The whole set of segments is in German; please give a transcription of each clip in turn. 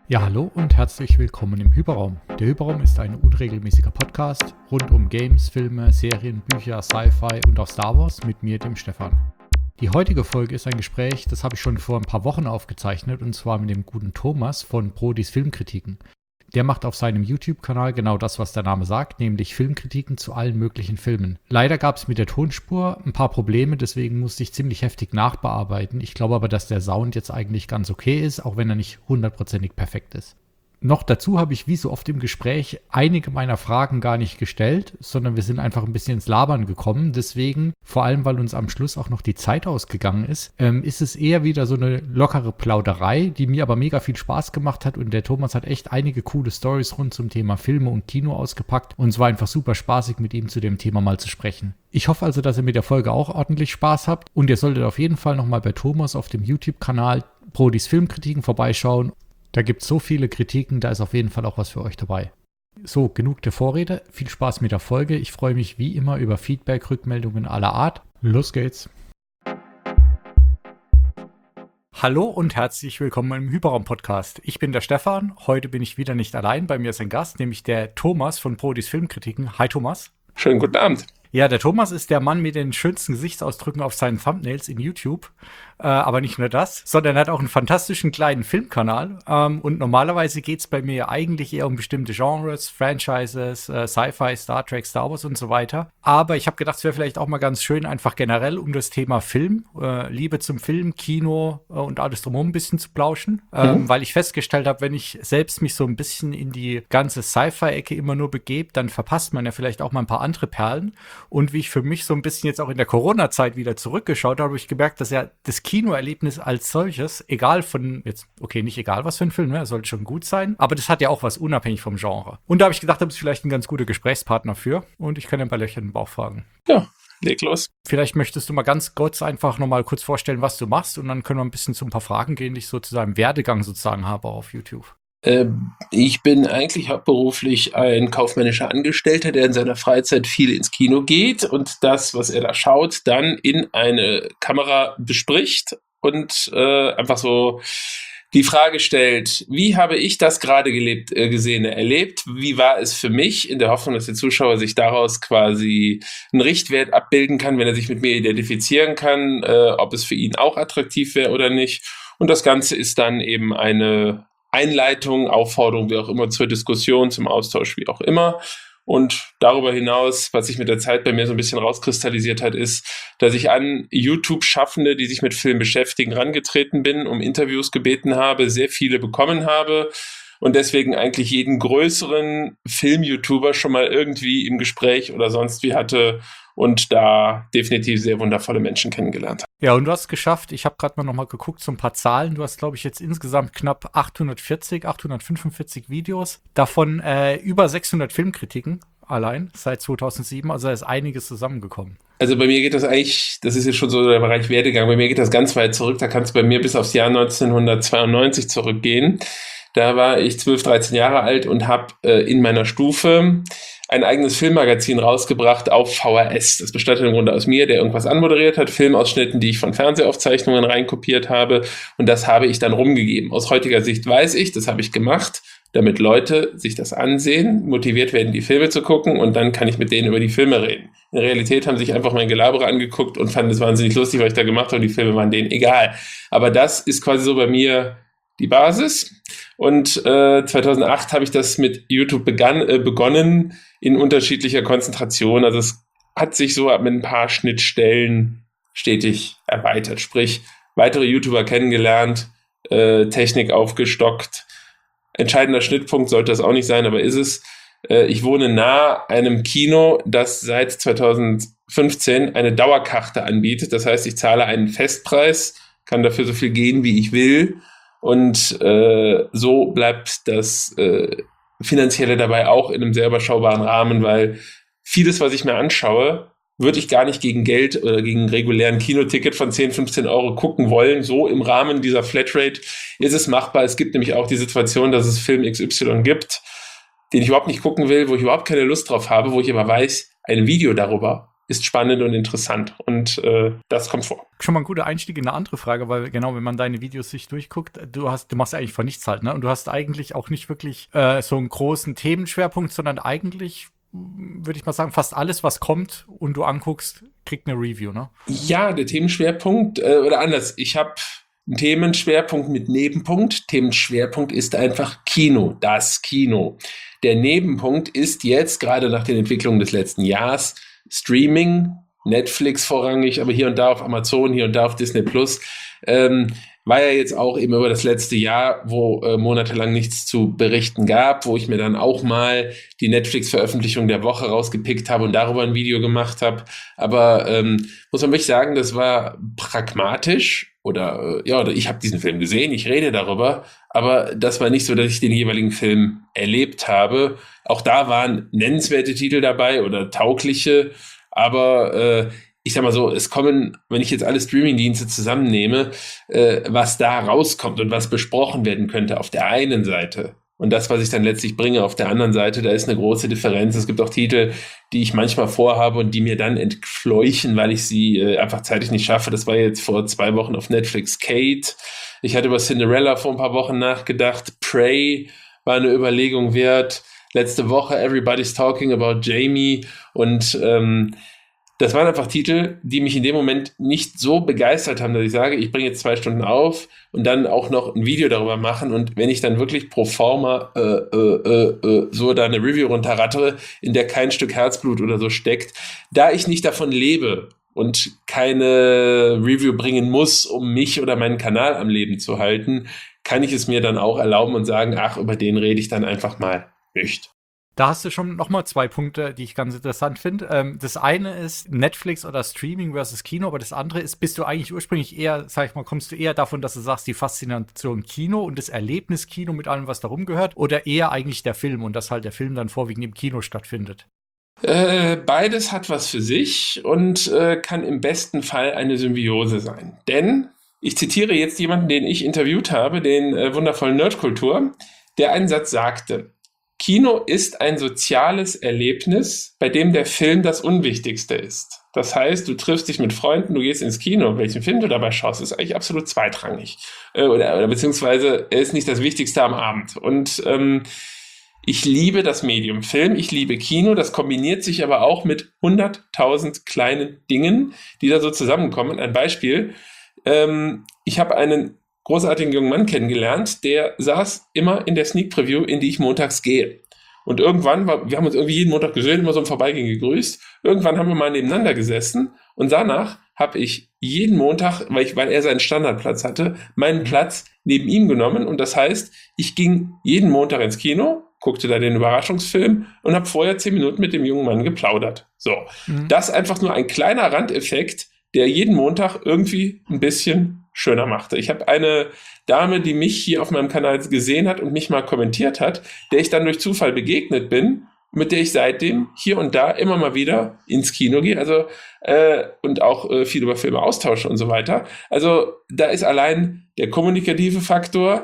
Ja, hallo und herzlich willkommen im Hyperraum. Der Hyperraum ist ein unregelmäßiger Podcast rund um Games, Filme, Serien, Bücher, Sci-Fi und auch Star Wars mit mir, dem Stefan. Die heutige Folge ist ein Gespräch, das habe ich schon vor ein paar Wochen aufgezeichnet, und zwar mit dem guten Thomas von Brodis Filmkritiken. Der macht auf seinem YouTube-Kanal genau das, was der Name sagt, nämlich Filmkritiken zu allen möglichen Filmen. Leider gab es mit der Tonspur ein paar Probleme, deswegen musste ich ziemlich heftig nachbearbeiten. Ich glaube aber, dass der Sound jetzt eigentlich ganz okay ist, auch wenn er nicht hundertprozentig perfekt ist. Noch dazu habe ich, wie so oft im Gespräch, einige meiner Fragen gar nicht gestellt, sondern wir sind einfach ein bisschen ins Labern gekommen. Deswegen, vor allem weil uns am Schluss auch noch die Zeit ausgegangen ist, ist es eher wieder so eine lockere Plauderei, die mir aber mega viel Spaß gemacht hat, und der Thomas hat echt einige coole Storys rund zum Thema Filme und Kino ausgepackt, und es war einfach super spaßig, mit ihm zu dem Thema mal zu sprechen. Ich hoffe also, dass ihr mit der Folge auch ordentlich Spaß habt, und ihr solltet auf jeden Fall nochmal bei Thomas auf dem YouTube-Kanal Brodis Filmkritiken vorbeischauen. Da gibt es so viele Kritiken, da ist auf jeden Fall auch was für euch dabei. So, genug der Vorrede, viel Spaß mit der Folge. Ich freue mich wie immer über Feedback, Rückmeldungen aller Art. Los geht's! Hallo und herzlich willkommen im Hyperraum-Podcast. Ich bin der Stefan, heute bin ich wieder nicht allein, bei mir ist ein Gast, nämlich der Thomas von Brodis Filmkritiken. Hi Thomas. Schönen guten Abend. Ja, der Thomas ist der Mann mit den schönsten Gesichtsausdrücken auf seinen Thumbnails in YouTube. Aber nicht nur das, sondern er hat auch einen fantastischen kleinen Filmkanal. Und normalerweise geht es bei mir eigentlich eher um bestimmte Genres, Franchises, Sci-Fi, Star Trek, Star Wars und so weiter. Aber ich habe gedacht, es wäre vielleicht auch mal ganz schön, einfach generell um das Thema Film, Liebe zum Film, Kino und alles drumherum ein bisschen zu plauschen. Weil ich festgestellt habe, wenn ich selbst mich so ein bisschen in die ganze Sci-Fi-Ecke immer nur begebe, dann verpasst man ja vielleicht auch mal ein paar andere Perlen. Und wie ich für mich so ein bisschen jetzt auch in der Corona-Zeit wieder zurückgeschaut habe, habe ich gemerkt, dass ja das Kinoerlebnis als solches, egal von, jetzt, okay, nicht egal was für ein Film, ne, sollte schon gut sein, aber das hat ja auch was unabhängig vom Genre. Und da habe ich gedacht, da bist du vielleicht ein ganz guter Gesprächspartner für, und ich kann ein paar Löcher in den Bauch fragen. Ja, leg los. Vielleicht möchtest du mal ganz kurz einfach nochmal kurz vorstellen, was du machst, und dann können wir ein bisschen zu ein paar Fragen gehen, die ich so zu deinem Werdegang sozusagen habe auf YouTube. Ich bin eigentlich hauptberuflich ein kaufmännischer Angestellter, der in seiner Freizeit viel ins Kino geht und das, was er da schaut, dann in eine Kamera bespricht und einfach so die Frage stellt: Wie habe ich das gerade erlebt? Wie war es für mich? In der Hoffnung, dass der Zuschauer sich daraus quasi einen Richtwert abbilden kann, wenn er sich mit mir identifizieren kann, ob es für ihn auch attraktiv wäre oder nicht. Und das Ganze ist dann eben eine Einleitung, Aufforderung, wie auch immer, zur Diskussion, zum Austausch, wie auch immer. Und darüber hinaus, was sich mit der Zeit bei mir so ein bisschen rauskristallisiert hat, ist, dass ich an YouTube-Schaffende, die sich mit Film beschäftigen, rangetreten bin, um Interviews gebeten habe, sehr viele bekommen habe und deswegen eigentlich jeden größeren Film-YouTuber schon mal irgendwie im Gespräch oder sonst wie hatte und da definitiv sehr wundervolle Menschen kennengelernt habe. Ja, und du hast es geschafft, ich habe gerade mal nochmal geguckt, so ein paar Zahlen. Du hast, glaube ich, jetzt insgesamt knapp 845 Videos, davon über 600 Filmkritiken allein seit 2007, also da ist einiges zusammengekommen. Also bei mir geht das eigentlich, das ist jetzt schon so der Bereich Werdegang, bei mir geht das ganz weit zurück, da kannst du bei mir bis aufs Jahr 1992 zurückgehen. Da war ich 12, 13 Jahre alt und habe in meiner Stufe ein eigenes Filmmagazin rausgebracht auf VHS. Das bestand im Grunde aus mir, der irgendwas anmoderiert hat, Filmausschnitten, die ich von Fernsehaufzeichnungen reinkopiert habe, und das habe ich dann rumgegeben. Aus heutiger Sicht weiß ich, das habe ich gemacht, damit Leute sich das ansehen, motiviert werden, die Filme zu gucken, und dann kann ich mit denen über die Filme reden. In Realität haben sich einfach mein Gelabere angeguckt und fanden es wahnsinnig lustig, was ich da gemacht habe, und die Filme waren denen egal. Aber das ist quasi so bei mir die Basis. Und 2008 habe ich das mit YouTube begonnen in unterschiedlicher Konzentration. Also es hat sich so mit ein paar Schnittstellen stetig erweitert. Sprich, weitere YouTuber kennengelernt, Technik aufgestockt. Entscheidender Schnittpunkt sollte das auch nicht sein, aber ist es. Ich wohne nahe einem Kino, das seit 2015 eine Dauerkarte anbietet. Das heißt, ich zahle einen Festpreis, kann dafür so viel gehen, wie ich will. Und so bleibt das Finanzielle dabei auch in einem sehr überschaubaren Rahmen, weil vieles, was ich mir anschaue, würde ich gar nicht gegen Geld oder gegen einen regulären Kinoticket von 10, 15 Euro gucken wollen. So im Rahmen dieser Flatrate ist es machbar. Es gibt nämlich auch die Situation, dass es Film XY gibt, den ich überhaupt nicht gucken will, wo ich überhaupt keine Lust drauf habe, wo ich aber weiß, ein Video darüber ist spannend und interessant und das kommt vor. Schon mal ein guter Einstieg in eine andere Frage, weil genau, wenn man deine Videos sich durchguckt, du machst eigentlich von nichts halt, ne? Und du hast eigentlich auch nicht wirklich so einen großen Themenschwerpunkt, sondern eigentlich, würde ich mal sagen, fast alles, was kommt und du anguckst, kriegt eine Review, ne? Ja, der Themenschwerpunkt, oder anders, ich habe einen Themenschwerpunkt mit Nebenpunkt. Themenschwerpunkt ist einfach Kino, das Kino. Der Nebenpunkt ist jetzt, gerade nach den Entwicklungen des letzten Jahres, Streaming, Netflix vorrangig, aber hier und da auf Amazon, hier und da auf Disney Plus, war ja jetzt auch eben über das letzte Jahr, wo monatelang nichts zu berichten gab, wo ich mir dann auch mal die Netflix-Veröffentlichung der Woche rausgepickt habe und darüber ein Video gemacht habe. Aber muss man wirklich sagen, das war pragmatisch oder ich habe diesen Film gesehen, ich rede darüber, aber das war nicht so, dass ich den jeweiligen Film erlebt habe. Auch da waren nennenswerte Titel dabei oder taugliche, aber ich sag mal so, es kommen, wenn ich jetzt alle Streamingdienste zusammennehme, was da rauskommt und was besprochen werden könnte auf der einen Seite und das, was ich dann letztlich bringe auf der anderen Seite, da ist eine große Differenz. Es gibt auch Titel, die ich manchmal vorhabe und die mir dann entfleuchen, weil ich sie einfach zeitlich nicht schaffe. Das war jetzt vor 2 Wochen auf Netflix Kate. Ich hatte über Cinderella vor ein paar Wochen nachgedacht. Prey war eine Überlegung wert. Letzte Woche Everybody's Talking About Jamie und das waren einfach Titel, die mich in dem Moment nicht so begeistert haben, dass ich sage, ich bringe jetzt 2 Stunden auf und dann auch noch ein Video darüber machen. Und wenn ich dann wirklich pro forma so da eine Review runterrattere, in der kein Stück Herzblut oder so steckt, da ich nicht davon lebe und keine Review bringen muss, um mich oder meinen Kanal am Leben zu halten, kann ich es mir dann auch erlauben und sagen, ach, über den rede ich dann einfach mal nicht. Da hast du schon noch mal 2 Punkte, die ich ganz interessant finde. Das eine ist Netflix oder Streaming versus Kino, aber das andere ist, bist du eigentlich ursprünglich eher, sag ich mal, kommst du eher davon, dass du sagst, die Faszination Kino und das Erlebnis Kino mit allem, was darum gehört, oder eher eigentlich der Film und dass halt der Film dann vorwiegend im Kino stattfindet? Beides hat was für sich und kann im besten Fall eine Symbiose sein. Denn, ich zitiere jetzt jemanden, den ich interviewt habe, den wundervollen Nerdkultur, der einen Satz sagte: Kino ist ein soziales Erlebnis, bei dem der Film das Unwichtigste ist. Das heißt, du triffst dich mit Freunden, du gehst ins Kino, welchen Film du dabei schaust, ist eigentlich absolut zweitrangig. Oder beziehungsweise er ist nicht das Wichtigste am Abend. Und ich liebe das Medium Film, ich liebe Kino, das kombiniert sich aber auch mit 100.000 kleinen Dingen, die da so zusammenkommen. Ein Beispiel, ich habe einen großartigen jungen Mann kennengelernt, der saß immer in der Sneak Preview, in die ich montags gehe. Und irgendwann, wir haben uns irgendwie jeden Montag gesehen, immer so im Vorbeigehen gegrüßt. Irgendwann haben wir mal nebeneinander gesessen und danach habe ich jeden Montag, weil er seinen Standardplatz hatte, meinen Platz neben ihm genommen. Und das heißt, ich ging jeden Montag ins Kino, guckte da den Überraschungsfilm und habe vorher 10 Minuten mit dem jungen Mann geplaudert. So, Das ist einfach nur ein kleiner Randeffekt, der jeden Montag irgendwie ein bisschen schöner machte. Ich habe eine Dame, die mich hier auf meinem Kanal gesehen hat und mich mal kommentiert hat, der ich dann durch Zufall begegnet bin, mit der ich seitdem hier und da immer mal wieder ins Kino gehe, also und auch viel über Filme austausche und so weiter. Also da ist allein der kommunikative Faktor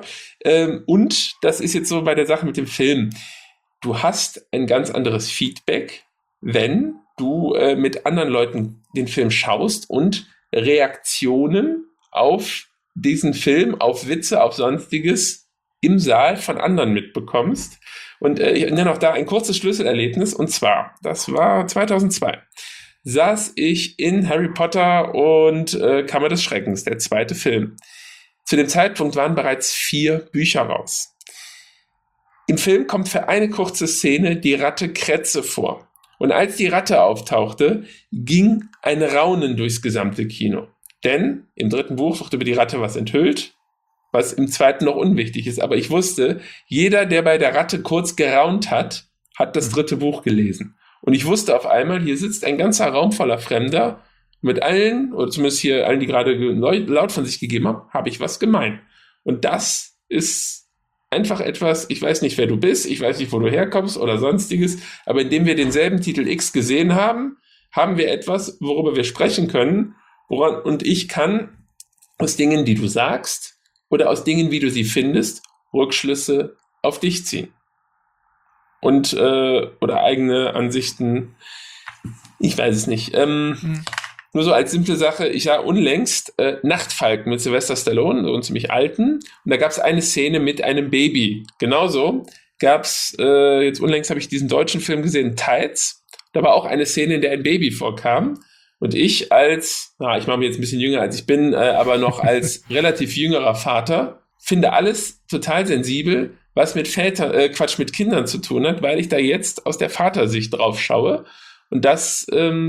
und das ist jetzt so bei der Sache mit dem Film. Du hast ein ganz anderes Feedback, wenn du mit anderen Leuten den Film schaust und Reaktionen auf diesen Film, auf Witze, auf Sonstiges im Saal von anderen mitbekommst. Und ich nenne auch da ein kurzes Schlüsselerlebnis, und zwar, das war 2002, saß ich in Harry Potter und Kammer des Schreckens, der 2. Film. Zu dem Zeitpunkt waren bereits 4 Bücher raus. Im Film kommt für eine kurze Szene die Ratte Kretze vor. Und als die Ratte auftauchte, ging ein Raunen durchs gesamte Kino. Denn im 3. Buch wird über die Ratte was enthüllt, was im 2. noch unwichtig ist. Aber ich wusste, jeder, der bei der Ratte kurz geraunt hat, hat das 3. Buch gelesen. Und ich wusste auf einmal, hier sitzt ein ganzer Raum voller Fremder. Mit allen, oder zumindest hier allen, die gerade laut von sich gegeben haben, habe ich was gemeint. Und das ist einfach etwas, ich weiß nicht, wer du bist, ich weiß nicht, wo du herkommst oder sonstiges, aber indem wir denselben Titel X gesehen haben, haben wir etwas, worüber wir sprechen können, und ich kann aus Dingen, die du sagst, oder aus Dingen, wie du sie findest, Rückschlüsse auf dich ziehen. Und oder eigene Ansichten Ich weiß es nicht. Nur so als simple Sache, ich sah unlängst Nachtfalken mit Sylvester Stallone, so einen ziemlich alten, und da gab es eine Szene mit einem Baby. Genauso gab es, jetzt unlängst habe ich diesen deutschen Film gesehen, Tides, da war auch eine Szene, in der ein Baby vorkam. Und ich ich mache mich jetzt ein bisschen jünger als ich bin, aber noch als relativ jüngerer Vater, finde alles total sensibel, was mit mit Kindern zu tun hat, weil ich da jetzt aus der Vatersicht drauf schaue. Und das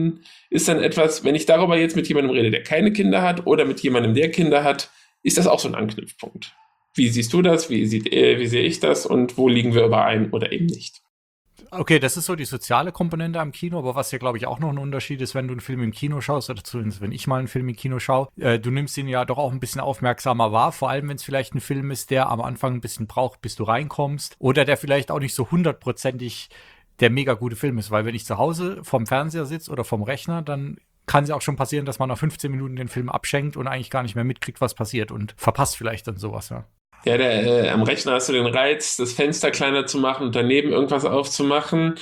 ist dann etwas, wenn ich darüber jetzt mit jemandem rede, der keine Kinder hat, oder mit jemandem, der Kinder hat, ist das auch so ein Anknüpfpunkt. Wie siehst du das? Wie sehe ich das? Und wo liegen wir überein oder eben nicht? Okay, das ist so die soziale Komponente am Kino, aber was ja, glaube ich, auch noch ein Unterschied ist, wenn du einen Film im Kino schaust, oder zumindest wenn ich mal einen Film im Kino schaue, du nimmst ihn ja doch auch ein bisschen aufmerksamer wahr, vor allem wenn es vielleicht ein Film ist, der am Anfang ein bisschen braucht, bis du reinkommst, oder der vielleicht auch nicht so 100%ig der mega gute Film ist, weil wenn ich zu Hause vorm Fernseher sitze oder vorm Rechner, dann kann es ja auch schon passieren, dass man nach 15 Minuten den Film abschenkt und eigentlich gar nicht mehr mitkriegt, was passiert und verpasst vielleicht dann sowas, ja. Ja, am Rechner hast du den Reiz, das Fenster kleiner zu machen und daneben irgendwas aufzumachen.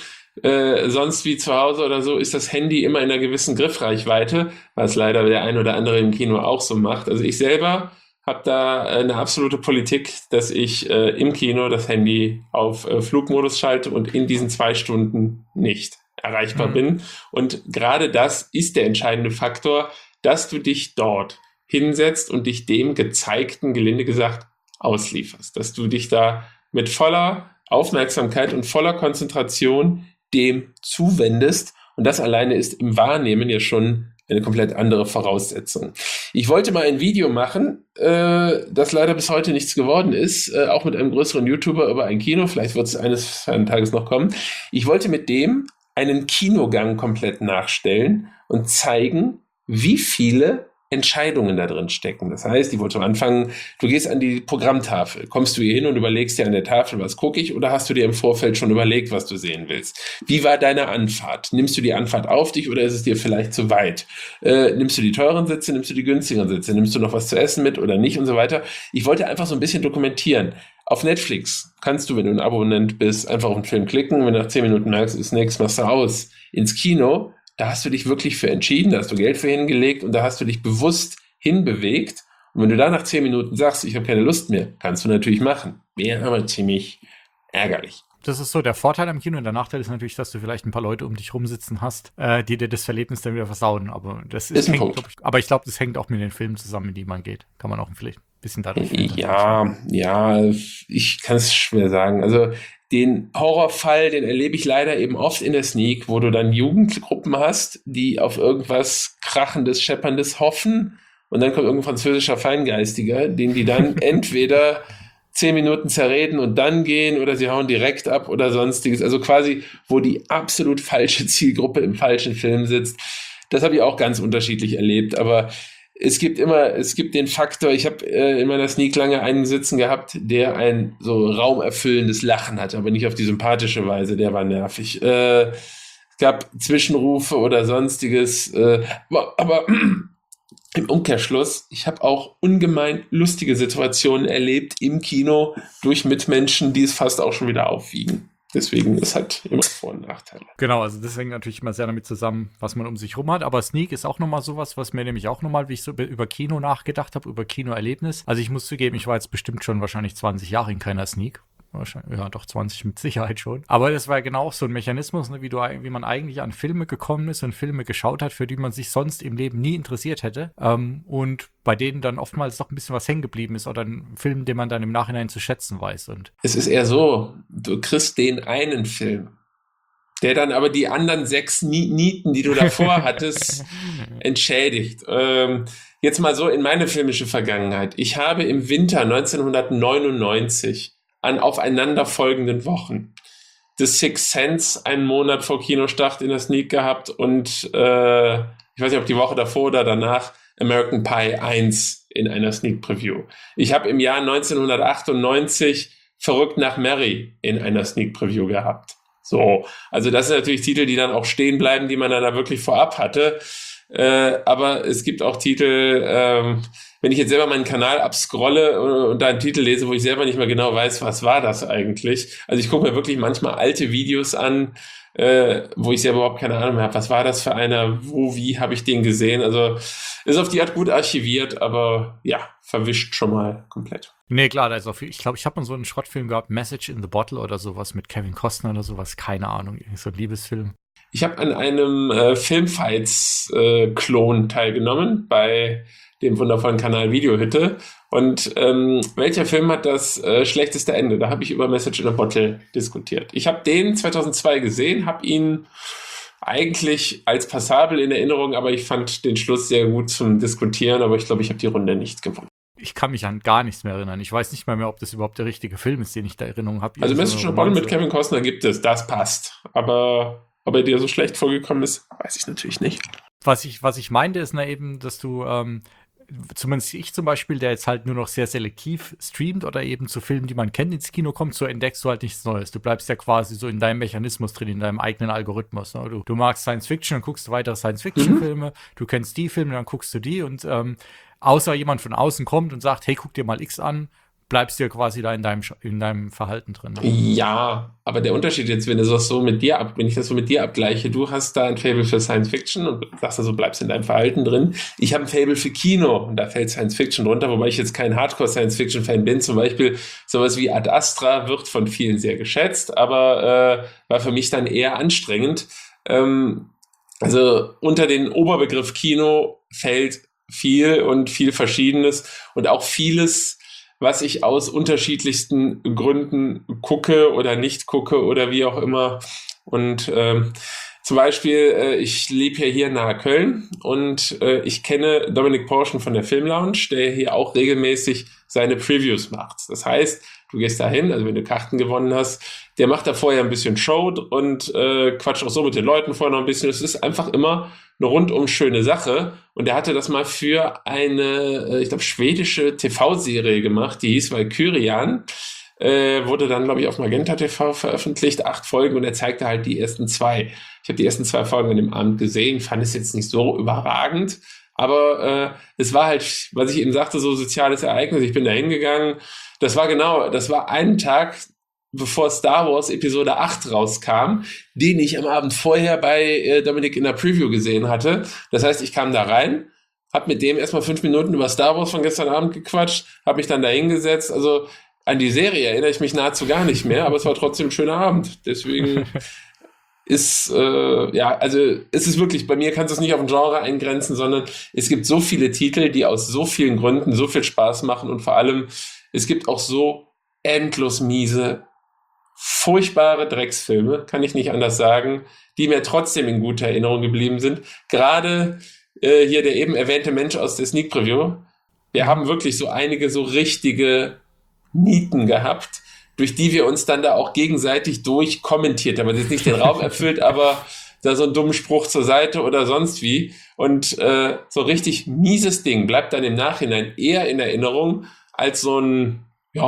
Sonst wie zu Hause oder so ist das Handy immer in einer gewissen Griffreichweite, was leider der ein oder andere im Kino auch so macht. Also ich selber habe da eine absolute Politik, dass ich im Kino das Handy auf Flugmodus schalte und in diesen 2 Stunden nicht erreichbar bin. Und gerade das ist der entscheidende Faktor, dass du dich dort hinsetzt und dich dem gezeigten, gelinde gesagt, auslieferst. Dass du dich da mit voller Aufmerksamkeit und voller Konzentration dem zuwendest. Und das alleine ist im Wahrnehmen ja schon eine komplett andere Voraussetzung. Ich wollte mal ein Video machen, das leider bis heute nichts geworden ist, auch mit einem größeren YouTuber über ein Kino. Vielleicht wird es eines Tages noch kommen. Ich wollte mit dem einen Kinogang komplett nachstellen und zeigen, wie viele Entscheidungen da drin stecken. Das heißt, ich wollte am Anfang, du gehst an die Programmtafel, kommst du hier hin und überlegst dir an der Tafel, was gucke ich, oder hast du dir im Vorfeld schon überlegt, was du sehen willst? Wie war deine Anfahrt? Nimmst du die Anfahrt auf dich oder ist es dir vielleicht zu weit? Nimmst du die teuren Sitze, nimmst du die günstigeren Sitze? Nimmst du noch was zu essen mit oder nicht und so weiter? Ich wollte einfach so ein bisschen dokumentieren. Auf Netflix kannst du, wenn du ein Abonnent bist, einfach auf den Film klicken, wenn du nach 10 Minuten merkst, ist nichts, machst du aus. Ins Kino, da hast du dich wirklich für entschieden, da hast du Geld für hingelegt und da hast du dich bewusst hinbewegt. Und wenn du da nach 10 Minuten sagst, ich habe keine Lust mehr, kannst du natürlich machen. Wäre aber ziemlich ärgerlich. Das ist so der Vorteil am Kino. Und der Nachteil ist natürlich, dass du vielleicht ein paar Leute um dich rumsitzen hast, die dir das Verlebnis dann wieder versauen. Aber das ist ein Punkt. Aber ich glaube, das hängt auch mit den Filmen zusammen, in die man geht. Kann man auch vielleicht ein bisschen dadurch Ja, ich kann es schwer sagen. Also den Horrorfall, den erlebe ich leider eben oft in der Sneak, wo du dann Jugendgruppen hast, die auf irgendwas Krachendes, Schepperndes hoffen. Und dann kommt irgendein französischer Feingeistiger, den die dann entweder 10 Minuten zerreden und dann gehen oder sie hauen direkt ab oder sonstiges. Also quasi, wo die absolut falsche Zielgruppe im falschen Film sitzt. Das habe ich auch ganz unterschiedlich erlebt. Aber es gibt den Faktor, ich habe in meiner Sneak lange einen sitzen gehabt, der ein so raumerfüllendes Lachen hatte, aber nicht auf die sympathische Weise, der war nervig. Es gab Zwischenrufe oder sonstiges, aber im Umkehrschluss, ich habe auch ungemein lustige Situationen erlebt im Kino durch Mitmenschen, die es fast auch schon wieder aufwiegen. Deswegen, es hat immer Vor- und Nachteile. Genau, also das hängt natürlich immer sehr damit zusammen, was man um sich rum hat. Aber Sneak ist auch nochmal sowas, was mir nämlich auch nochmal, wie ich so über Kino nachgedacht habe, über Kinoerlebnis. Also ich muss zugeben, ich war jetzt bestimmt schon wahrscheinlich 20 Jahre in keiner Sneak. Wahrscheinlich, ja, doch 20 mit Sicherheit schon. Aber das war genau auch so ein Mechanismus, ne, wie man eigentlich an Filme gekommen ist und Filme geschaut hat, für die man sich sonst im Leben nie interessiert hätte. Und bei denen dann oftmals doch ein bisschen was hängen geblieben ist oder ein Film, den man dann im Nachhinein zu schätzen weiß. Und es ist eher so, du kriegst den einen Film, der dann aber die anderen 6 Nieten, die du davor hattest, entschädigt. Jetzt mal so in meine filmische Vergangenheit. Ich habe im Winter 1999 an aufeinanderfolgenden Wochen The Sixth Sense einen Monat vor Kinostart in der Sneak gehabt und ich weiß nicht, ob die Woche davor oder danach American Pie 1 in einer Sneak Preview. Ich habe im Jahr 1998 Verrückt nach Mary in einer Sneak Preview gehabt. So, also das sind natürlich Titel, die dann auch stehen bleiben, die man dann da wirklich vorab hatte. Aber es gibt auch Titel, wenn ich jetzt selber meinen Kanal abscrolle und da einen Titel lese, wo ich selber nicht mehr genau weiß, was war das eigentlich. Also ich gucke mir wirklich manchmal alte Videos an, wo ich selber überhaupt keine Ahnung mehr habe. Was war das für einer? Wo, wie habe ich den gesehen? Also ist auf die Art gut archiviert, aber ja, verwischt schon mal komplett. Nee, klar, da ist auch viel. Ich glaube, ich habe mal so einen Schrottfilm gehabt, Message in the Bottle oder sowas mit Kevin Costner oder sowas. Keine Ahnung, irgendwie so ein Liebesfilm. Ich habe an einem Filmfights-Klon teilgenommen bei dem wundervollen Kanal Videohütte. Und welcher Film hat das schlechteste Ende? Da habe ich über Message in a Bottle diskutiert. Ich habe den 2002 gesehen, habe ihn eigentlich als passabel in Erinnerung, aber ich fand den Schluss sehr gut zum Diskutieren, aber ich glaube, ich habe die Runde nicht gewonnen. Ich kann mich an gar nichts mehr erinnern. Ich weiß nicht mal mehr, ob das überhaupt der richtige Film ist, den ich da Erinnerung habe. Also Message in a Bottle mit Kevin Costner gibt es, das passt. Aber ob er dir so schlecht vorgekommen ist, weiß ich natürlich nicht. Was ich meinte, ist eben, dass du, zumindest ich zum Beispiel, der jetzt halt nur noch sehr selektiv streamt oder eben zu Filmen, die man kennt, ins Kino kommt, so entdeckst du halt nichts Neues. Du bleibst ja quasi so in deinem Mechanismus drin, in deinem eigenen Algorithmus. Ne? Du magst Science Fiction, dann guckst du weitere Science Fiction-Filme, du kennst die Filme, dann guckst du die und außer jemand von außen kommt und sagt, hey, guck dir mal X an, bleibst du ja quasi da in deinem Verhalten drin. Ne? Ja, aber der Unterschied jetzt, wenn ich das so mit dir abgleiche, du hast da ein Faible für Science Fiction und sagst also, bleibst in deinem Verhalten drin. Ich habe ein Faible für Kino und da fällt Science Fiction runter, wobei ich jetzt kein Hardcore-Science-Fiction-Fan bin. Zum Beispiel sowas wie Ad Astra wird von vielen sehr geschätzt, aber war für mich dann eher anstrengend. Also unter den Oberbegriff Kino fällt viel und viel Verschiedenes und auch vieles, was ich aus unterschiedlichsten Gründen gucke oder nicht gucke oder wie auch immer. Und zum Beispiel, ich lebe ja hier nahe Köln und ich kenne Dominik Porschen von der Filmlounge, der hier auch regelmäßig seine Previews macht. Das heißt, du gehst da hin, also wenn du Karten gewonnen hast, der macht da vorher ein bisschen Show und quatscht auch so mit den Leuten vorher noch ein bisschen. Es ist einfach immer eine rundum schöne Sache. Und er hatte das mal für eine, ich glaube, schwedische TV-Serie gemacht, die hieß Valkyrian. Wurde dann, glaube ich, auf Magenta TV veröffentlicht, 8 Folgen, und er zeigte halt die ersten 2. Ich habe die ersten 2 Folgen an dem Abend gesehen, fand es jetzt nicht so überragend, aber es war halt, was ich eben sagte, so soziales Ereignis. Ich bin da hingegangen. Das war einen Tag, bevor Star Wars Episode 8 rauskam, den ich am Abend vorher bei Dominik in der Preview gesehen hatte. Das heißt, ich kam da rein, habe mit dem erstmal 5 Minuten über Star Wars von gestern Abend gequatscht, habe mich dann da hingesetzt. Also an die Serie erinnere ich mich nahezu gar nicht mehr, aber es war trotzdem ein schöner Abend. Deswegen ist, also es ist wirklich, bei mir kannst du es nicht auf ein Genre eingrenzen, sondern es gibt so viele Titel, die aus so vielen Gründen so viel Spaß machen, und vor allem, es gibt auch so endlos miese, furchtbare Drecksfilme, kann ich nicht anders sagen, die mir trotzdem in guter Erinnerung geblieben sind. Gerade hier der eben erwähnte Mensch aus der Sneak Preview. Wir haben wirklich so einige so richtige Nieten gehabt, durch die wir uns dann da auch gegenseitig durchkommentiert haben. Das ist nicht den Raum erfüllt, aber da so einen dummen Spruch zur Seite oder sonst wie. Und so richtig mieses Ding bleibt dann im Nachhinein eher in Erinnerung als so ein,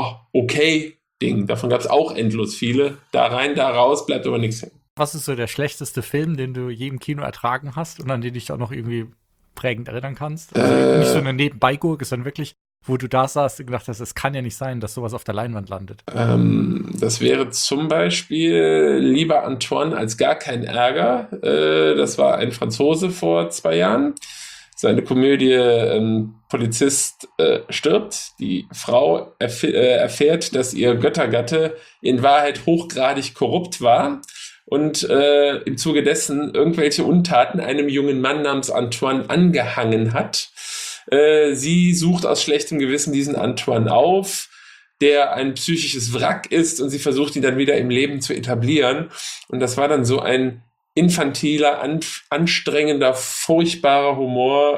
okay Ding. Davon gab es auch endlos viele. Da rein, da raus, bleibt aber nichts hängen. Was ist so der schlechteste Film, den du je im Kino ertragen hast und an den dich auch noch irgendwie prägend erinnern kannst? Also nicht so eine Nebenbeigurke, sondern wirklich, wo du da saßt und gedacht hast, es kann ja nicht sein, dass sowas auf der Leinwand landet. Das wäre zum Beispiel Lieber Antoine als gar kein Ärger. Das war ein Franzose vor 2 Jahren. Seine Komödie, Polizist stirbt. Die Frau erfährt, dass ihr Göttergatte in Wahrheit hochgradig korrupt war und im Zuge dessen irgendwelche Untaten einem jungen Mann namens Antoine angehangen hat. Sie sucht aus schlechtem Gewissen diesen Antoine auf, der ein psychisches Wrack ist, und sie versucht, ihn dann wieder im Leben zu etablieren. Und das war dann so ein infantiler, anstrengender, furchtbarer Humor.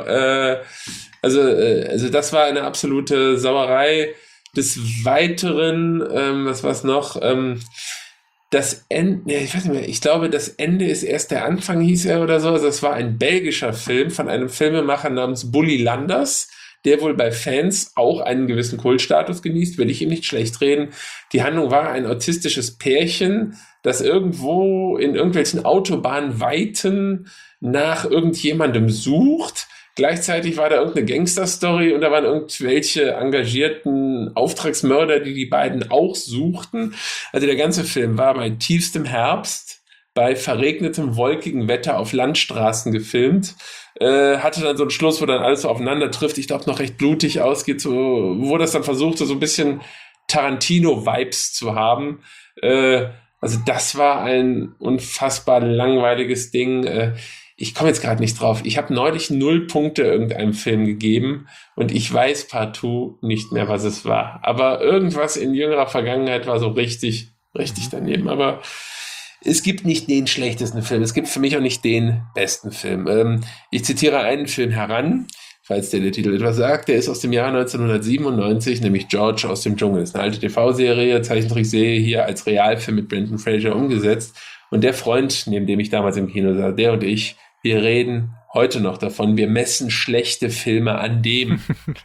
Also das war eine absolute Sauerei. Des Weiteren, was war's noch? Das Ende, ich weiß nicht mehr, ich glaube, das Ende ist erst der Anfang, hieß er oder so. Also das war ein belgischer Film von einem Filmemacher namens Bully Landers, der wohl bei Fans auch einen gewissen Kultstatus genießt, will ich ihm nicht schlecht reden. Die Handlung war ein autistisches Pärchen, das irgendwo in irgendwelchen Autobahnweiten nach irgendjemandem sucht. Gleichzeitig war da irgendeine Gangster-Story und da waren irgendwelche engagierten Auftragsmörder, die beiden auch suchten. Also der ganze Film war bei tiefstem Herbst, bei verregnetem, wolkigem Wetter auf Landstraßen gefilmt. Hatte dann so einen Schluss, wo dann alles so aufeinander trifft. Ich glaube, noch recht blutig ausgeht, so, wo das dann versucht, so ein bisschen Tarantino-Vibes zu haben. Also das war ein unfassbar langweiliges Ding. Ich komme jetzt gerade nicht drauf. Ich habe neulich 0 Punkte irgendeinem Film gegeben und ich weiß partout nicht mehr, was es war. Aber irgendwas in jüngerer Vergangenheit war so richtig daneben. Aber es gibt nicht den schlechtesten Film. Es gibt für mich auch nicht den besten Film. Ich zitiere einen Film heran, falls der Titel etwas sagt. Der ist aus dem Jahr 1997, nämlich George aus dem Dschungel. Das ist eine alte TV-Serie, Zeichentrickserie hier als Realfilm mit Brendan Fraser umgesetzt. Und der Freund, neben dem ich damals im Kino saß, der und ich, wir reden heute noch davon. Wir messen schlechte Filme an dem.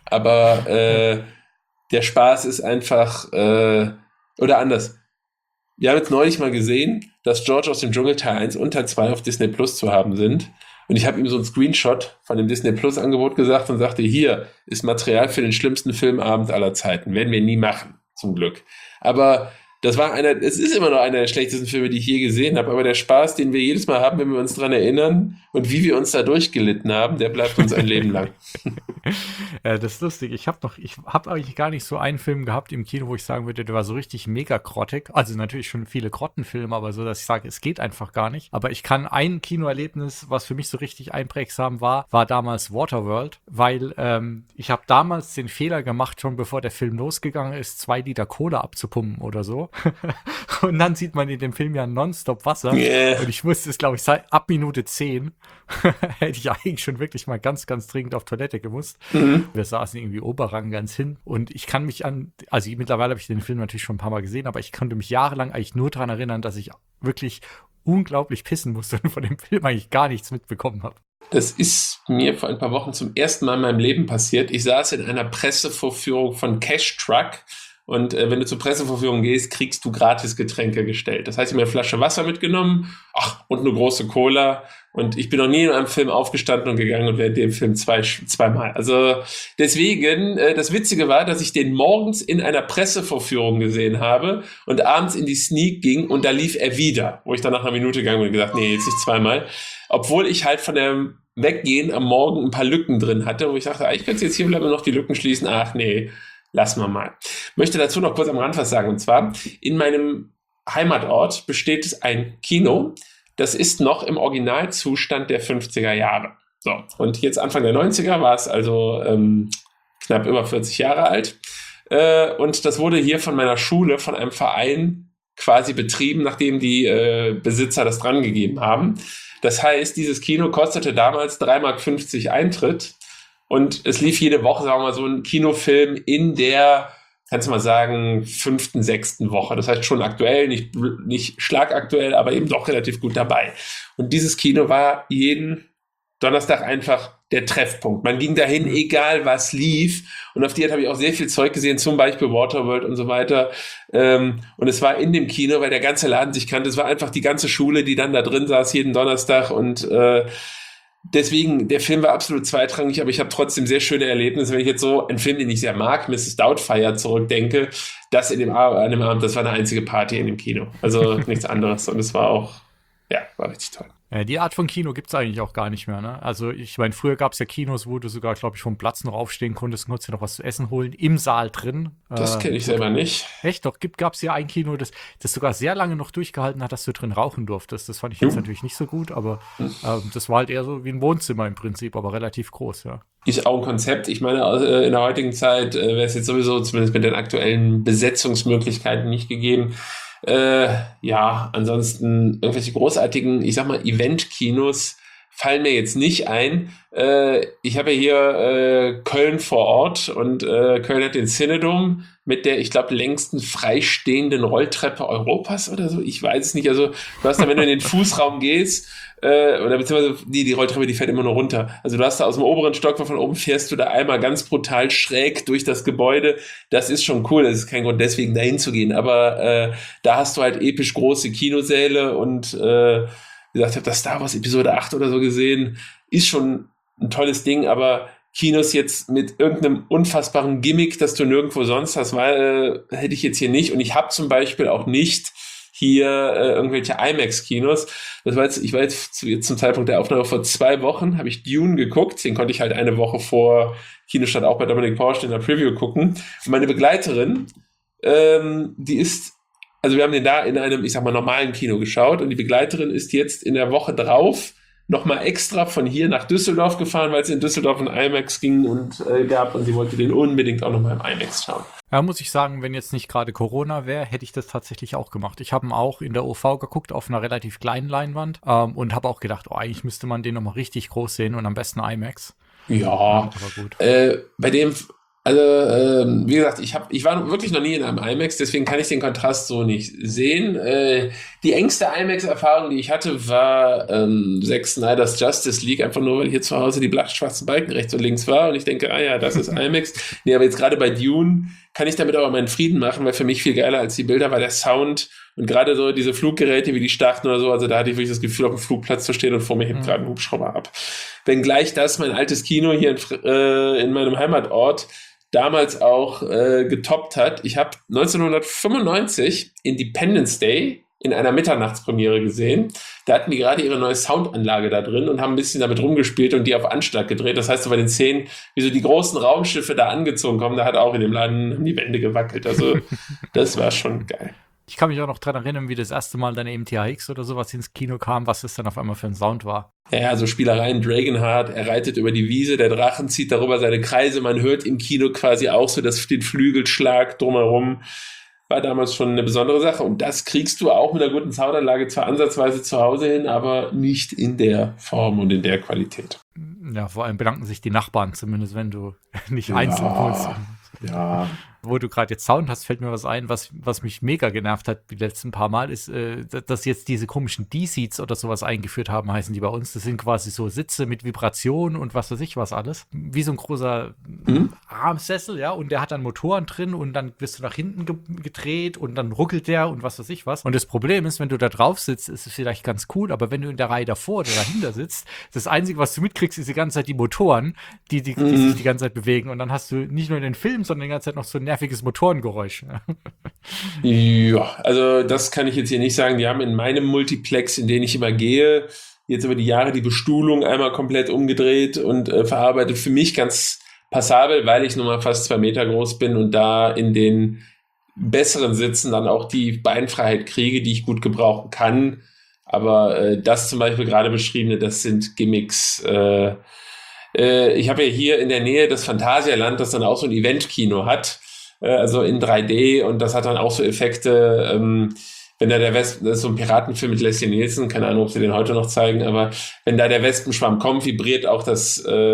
Aber der Spaß ist einfach, oder anders. Wir haben jetzt neulich mal gesehen, dass George aus dem Dschungel Teil 1 und Teil 2 auf Disney Plus zu haben sind. Und ich habe ihm so einen Screenshot von dem Disney Plus Angebot gesagt und sagte, hier ist Material für den schlimmsten Filmabend aller Zeiten. Werden wir nie machen, zum Glück. Aber es ist immer noch einer der schlechtesten Filme, die ich je gesehen habe, aber der Spaß, den wir jedes Mal haben, wenn wir uns dran erinnern und wie wir uns da durchgelitten haben, der bleibt uns ein Leben lang. Das ist lustig. Ich habe eigentlich gar nicht so einen Film gehabt im Kino, wo ich sagen würde, der war so richtig mega grottig. Also natürlich schon viele Grottenfilme, aber so, dass ich sage, es geht einfach gar nicht. Aber ich kann ein Kinoerlebnis, was für mich so richtig einprägsam war damals Waterworld, weil ich habe damals den Fehler gemacht, schon bevor der Film losgegangen ist, 2 Liter Cola abzupumpen oder so. Und dann sieht man in dem Film ja nonstop Wasser. Yeah. Und ich wusste es, glaube ich, ab Minute 10 hätte ich eigentlich schon wirklich mal ganz, ganz dringend auf Toilette gemusst. Mhm. Wir saßen irgendwie Oberrang ganz hin. Und ich kann mich mittlerweile habe ich den Film natürlich schon ein paar Mal gesehen, aber ich konnte mich jahrelang eigentlich nur daran erinnern, dass ich wirklich unglaublich pissen musste und von dem Film eigentlich gar nichts mitbekommen habe. Das ist mir vor ein paar Wochen zum ersten Mal in meinem Leben passiert. Ich saß in einer Pressevorführung von Cash Truck. Und wenn du zur Pressevorführung gehst, kriegst du gratis Getränke gestellt. Das heißt, ich habe mir eine Flasche Wasser mitgenommen, und eine große Cola. Und ich bin noch nie in einem Film aufgestanden und gegangen und während dem Film zweimal. Also deswegen, das Witzige war, dass ich den morgens in einer Pressevorführung gesehen habe und abends in die Sneak ging und da lief er wieder. Wo ich dann nach einer Minute gegangen bin und gesagt, nee, jetzt nicht zweimal. Obwohl ich halt von dem Weggehen am Morgen ein paar Lücken drin hatte, wo ich dachte, ich könnte jetzt hier bleiben und noch die Lücken schließen. Ach nee, lassen wir mal. Ich möchte dazu noch kurz am Rand was sagen. Und zwar, in meinem Heimatort besteht es ein Kino, das ist noch im Originalzustand der 50er Jahre. So, und jetzt Anfang der 90er war es also knapp über 40 Jahre alt. Und das wurde hier von meiner Schule, von einem Verein quasi betrieben, nachdem die Besitzer das dran gegeben haben. Das heißt, dieses Kino kostete damals 3,50 Mark Eintritt. Und es lief jede Woche, sagen wir mal, so ein Kinofilm in der, kannst du mal sagen, 5., 6. Woche. Das heißt schon aktuell, nicht schlagaktuell, aber eben doch relativ gut dabei. Und dieses Kino war jeden Donnerstag einfach der Treffpunkt. Man ging dahin, egal was lief. Und auf die habe ich auch sehr viel Zeug gesehen, zum Beispiel Waterworld und so weiter. Und es war in dem Kino, weil der ganze Laden sich kannte. Es war einfach die ganze Schule, die dann da drin saß, jeden Donnerstag. Und deswegen, der Film war absolut zweitrangig, aber ich habe trotzdem sehr schöne Erlebnisse. Wenn ich jetzt so einen Film, den ich sehr mag, Mrs. Doubtfire, zurückdenke, an dem Abend, das war eine einzige Party in dem Kino. Also nichts anderes. Und es war auch, war richtig toll. Die Art von Kino gibt es eigentlich auch gar nicht mehr, ne? Also ich meine, früher gab es ja Kinos, wo du sogar, glaube ich, vom Platz noch aufstehen konntest, konntest dir noch was zu essen holen, im Saal drin. Das kenne ich selber nicht. Echt? Doch, gab es ja ein Kino, das sogar sehr lange noch durchgehalten hat, dass du drin rauchen durftest. Das fand ich jetzt natürlich nicht so gut, aber das war halt eher so wie ein Wohnzimmer im Prinzip, aber relativ groß, ja. Ist auch ein Konzept. Ich meine, in der heutigen Zeit wäre es jetzt sowieso, zumindest mit den aktuellen Besetzungsmöglichkeiten, nicht gegeben. Ansonsten irgendwelche großartigen, ich sag mal, Event-Kinos fallen mir jetzt nicht ein. Ich habe ja hier Köln vor Ort und Köln hat den Cinedom mit der, ich glaube, längsten freistehenden Rolltreppe Europas oder so. Ich weiß es nicht. Also du hast da, wenn du in den Fußraum gehst, oder beziehungsweise die Rolltreppe, die fährt immer nur runter. Also du hast da aus dem oberen Stock, von oben fährst du da einmal ganz brutal schräg durch das Gebäude. Das ist schon cool. Das ist kein Grund, deswegen dahin zu gehen. Aber da hast du halt episch große Kinosäle und wie gesagt, ich habe das Star Wars Episode 8 oder so gesehen. Ist schon ein tolles Ding, aber Kinos jetzt mit irgendeinem unfassbaren Gimmick, das du nirgendwo sonst hast, hätte ich jetzt hier nicht. Und ich habe zum Beispiel auch nicht hier irgendwelche IMAX-Kinos. Ich war jetzt zum Zeitpunkt der Aufnahme vor 2 Wochen, habe ich Dune geguckt. Den konnte ich halt eine Woche vor Kinostart auch bei Dominik Porsche in der Preview gucken. Und meine Begleiterin, die ist, also wir haben den da in einem, ich sag mal, normalen Kino geschaut und die Begleiterin ist jetzt in der Woche drauf nochmal extra von hier nach Düsseldorf gefahren, weil es in Düsseldorf ein IMAX ging und gab und sie wollte den unbedingt auch nochmal im IMAX schauen. Ja, muss ich sagen, wenn jetzt nicht gerade Corona wäre, hätte ich das tatsächlich auch gemacht. Ich habe ihn auch in der OV geguckt, auf einer relativ kleinen Leinwand und habe auch gedacht, eigentlich müsste man den nochmal richtig groß sehen und am besten IMAX. Ja, aber gut. Bei dem, also wie gesagt, ich war wirklich noch nie in einem IMAX, deswegen kann ich den Kontrast so nicht sehen. Die engste IMAX-Erfahrung, die ich hatte, war Zack Snyder's Justice League, einfach nur, weil hier zu Hause die schwarzen Balken rechts und links war und ich denke, ja, das ist IMAX. Nee, aber jetzt gerade bei Dune kann ich damit aber meinen Frieden machen, weil für mich viel geiler als die Bilder war der Sound und gerade so diese Fluggeräte wie die Starten oder so, also da hatte ich wirklich das Gefühl, auf dem Flugplatz zu stehen und vor mir hebt gerade ein Hubschrauber ab. Wenngleich das mein altes Kino hier in meinem Heimatort damals auch getoppt hat. Ich habe 1995 Independence Day in einer Mitternachtspremiere gesehen. Da hatten die gerade ihre neue Soundanlage da drin und haben ein bisschen damit rumgespielt und die auf Anschlag gedreht. Das heißt, so bei den Szenen, wie so die großen Raumschiffe da angezogen kommen, da hat auch in dem Laden haben die Wände gewackelt. Also das war schon geil. Ich kann mich auch noch dran erinnern, wie das erste Mal dann MTHX oder sowas ins Kino kam, was es dann auf einmal für ein Sound war. Ja, so Spielereien, Dragonheart, er reitet über die Wiese, der Drachen zieht darüber seine Kreise, man hört im Kino quasi auch so den Flügelschlag drumherum. War damals schon eine besondere Sache und das kriegst du auch mit einer guten Soundanlage zwar ansatzweise zu Hause hin, aber nicht in der Form und in der Qualität. Ja, vor allem bedanken sich die Nachbarn, zumindest wenn du nicht einzeln holst. Ja. Wo du gerade jetzt Sound hast, fällt mir was ein, was mich mega genervt hat die letzten paar Mal, ist, dass jetzt diese komischen D-Seats oder sowas eingeführt haben, heißen die bei uns. Das sind quasi so Sitze mit Vibration und was weiß ich was alles. Wie so ein großer Armsessel, ja, und der hat dann Motoren drin und dann wirst du nach hinten gedreht und dann ruckelt der und was weiß ich was. Und das Problem ist, wenn du da drauf sitzt, ist es vielleicht ganz cool, aber wenn du in der Reihe davor oder dahinter sitzt, das Einzige, was du mitkriegst, ist die ganze Zeit die Motoren, die sich die ganze Zeit bewegen und dann hast du nicht nur den Film, sondern die ganze Zeit noch so ein nerviges Motorengeräusch. Ja, also das kann ich jetzt hier nicht sagen. Die haben in meinem Multiplex, in den ich immer gehe, jetzt über die Jahre die Bestuhlung einmal komplett umgedreht und verarbeitet. Für mich ganz passabel, weil ich nun mal fast 2 Meter groß bin und da in den besseren Sitzen dann auch die Beinfreiheit kriege, die ich gut gebrauchen kann. Aber das zum Beispiel gerade beschriebene, das sind Gimmicks. Ich habe ja hier in der Nähe das Phantasialand, das dann auch so ein Eventkino hat, also in 3D und das hat dann auch so Effekte, wenn da das ist so ein Piratenfilm mit Leslie Nielsen, keine Ahnung, ob sie den heute noch zeigen, aber wenn da der Wespenschwamm kommt, vibriert auch der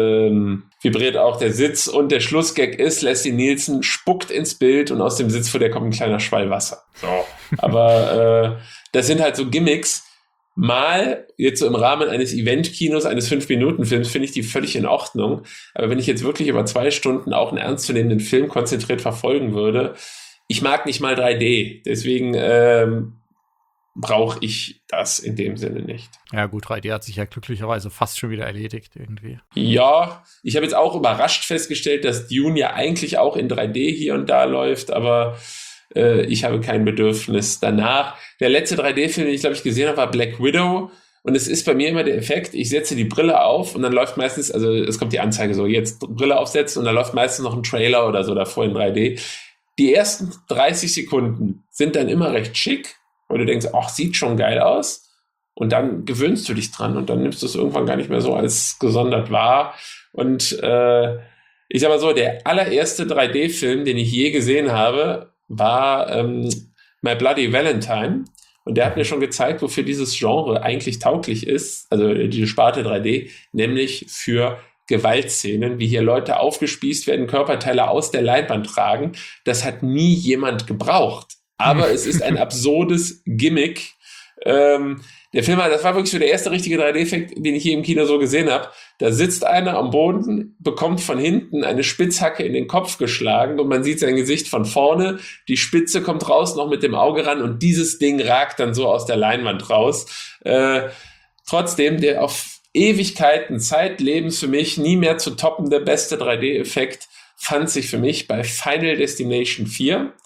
Sitz und der Schlussgag ist, Leslie Nielsen spuckt ins Bild und aus dem Sitz vor der kommt ein kleiner Schwall Wasser. So. Aber das sind halt so Gimmicks, mal jetzt so im Rahmen eines Eventkinos, eines 5-Minuten-Films, finde ich die völlig in Ordnung. Aber wenn ich jetzt wirklich über 2 Stunden auch einen ernstzunehmenden Film konzentriert verfolgen würde, ich mag nicht mal 3D. Deswegen brauche ich das in dem Sinne nicht. Ja gut, 3D hat sich ja glücklicherweise fast schon wieder erledigt irgendwie. Ja, ich habe jetzt auch überrascht festgestellt, dass Dune ja eigentlich auch in 3D hier und da läuft, aber ich habe kein Bedürfnis danach. Der letzte 3D-Film, den ich glaube ich gesehen habe, war Black Widow. Und es ist bei mir immer der Effekt, ich setze die Brille auf und dann läuft meistens, also es kommt die Anzeige so, jetzt Brille aufsetzen und dann läuft meistens noch ein Trailer oder so davor in 3D. Die ersten 30 Sekunden sind dann immer recht schick, weil du denkst, ach, sieht schon geil aus. Und dann gewöhnst du dich dran und dann nimmst du es irgendwann gar nicht mehr so als gesondert wahr. Und ich sag mal so, der allererste 3D-Film, den ich je gesehen habe, war My Bloody Valentine. Und der hat mir schon gezeigt, wofür dieses Genre eigentlich tauglich ist, also die Sparte 3D, nämlich für Gewaltszenen, wie hier Leute aufgespießt werden, Körperteile aus der Leinwand tragen. Das hat nie jemand gebraucht. Aber es ist ein absurdes Gimmick. Der Film, das war wirklich so der erste richtige 3D-Effekt, den ich hier im Kino so gesehen habe. Da sitzt einer am Boden, bekommt von hinten eine Spitzhacke in den Kopf geschlagen und man sieht sein Gesicht von vorne. Die Spitze kommt raus, noch mit dem Auge ran und dieses Ding ragt dann so aus der Leinwand raus. Trotzdem, der auf Ewigkeiten zeitlebens für mich nie mehr zu toppende beste 3D-Effekt fand sich für mich bei Final Destination 4.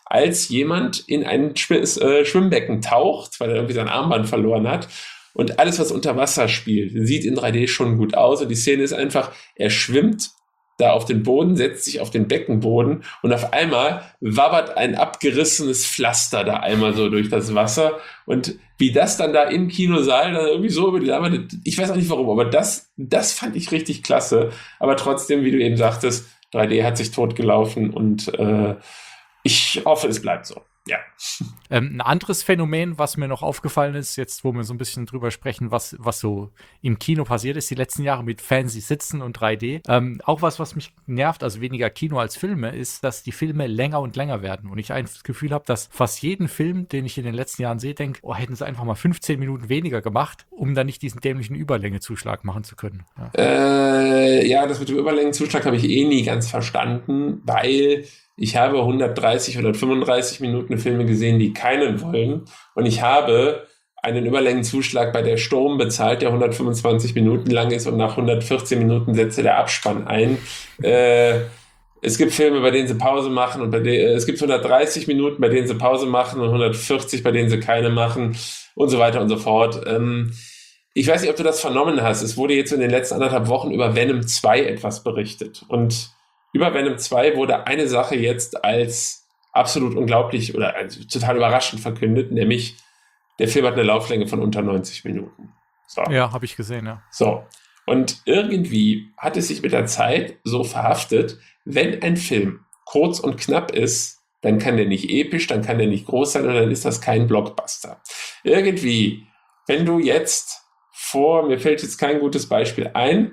als jemand in ein Schwimmbecken taucht, weil er irgendwie sein Armband verloren hat. Und alles, was unter Wasser spielt, sieht in 3D schon gut aus. Und die Szene ist einfach, er schwimmt da auf den Boden, setzt sich auf den Beckenboden und auf einmal wabbert ein abgerissenes Pflaster da einmal so durch das Wasser. Und wie das dann da im Kinosaal dann irgendwie so über die Leinwand, ich weiß auch nicht warum, aber das fand ich richtig klasse. Aber trotzdem, wie du eben sagtest, 3D hat sich totgelaufen und ich hoffe, es bleibt so. Ja. Ein anderes Phänomen, was mir noch aufgefallen ist, jetzt wo wir so ein bisschen drüber sprechen, was so im Kino passiert ist, die letzten Jahre mit fancy Sitzen und 3D. Auch was mich nervt, also weniger Kino als Filme, ist, dass die Filme länger und länger werden. Und ich einfach das Gefühl habe, dass fast jeden Film, den ich in den letzten Jahren sehe, denke, oh, hätten sie einfach mal 15 Minuten weniger gemacht, um dann nicht diesen dämlichen Überlängezuschlag machen zu können. Ja, das mit dem Überlängenzuschlag habe ich nie ganz verstanden, weil ich habe 130, 135 Minuten Filme gesehen, die keinen wollen. Und ich habe einen Überlängenzuschlag bei der Sturm bezahlt, der 125 Minuten lang ist und nach 114 Minuten setzte der Abspann ein. Es gibt Filme, bei denen sie Pause machen und es gibt 130 Minuten, bei denen sie Pause machen und 140, bei denen sie keine machen und so weiter und so fort. Ich weiß nicht, ob du das vernommen hast. Es wurde jetzt in den letzten 1,5 Wochen über Venom 2 etwas berichtet. Und über Venom 2 wurde eine Sache jetzt als absolut unglaublich oder als total überraschend verkündet, nämlich der Film hat eine Lauflänge von unter 90 Minuten. So. Ja, habe ich gesehen, ja. So. Und irgendwie hat es sich mit der Zeit so verhaftet, wenn ein Film kurz und knapp ist, dann kann der nicht episch, dann kann der nicht groß sein und dann ist das kein Blockbuster. Irgendwie, wenn du jetzt mir fällt jetzt kein gutes Beispiel ein,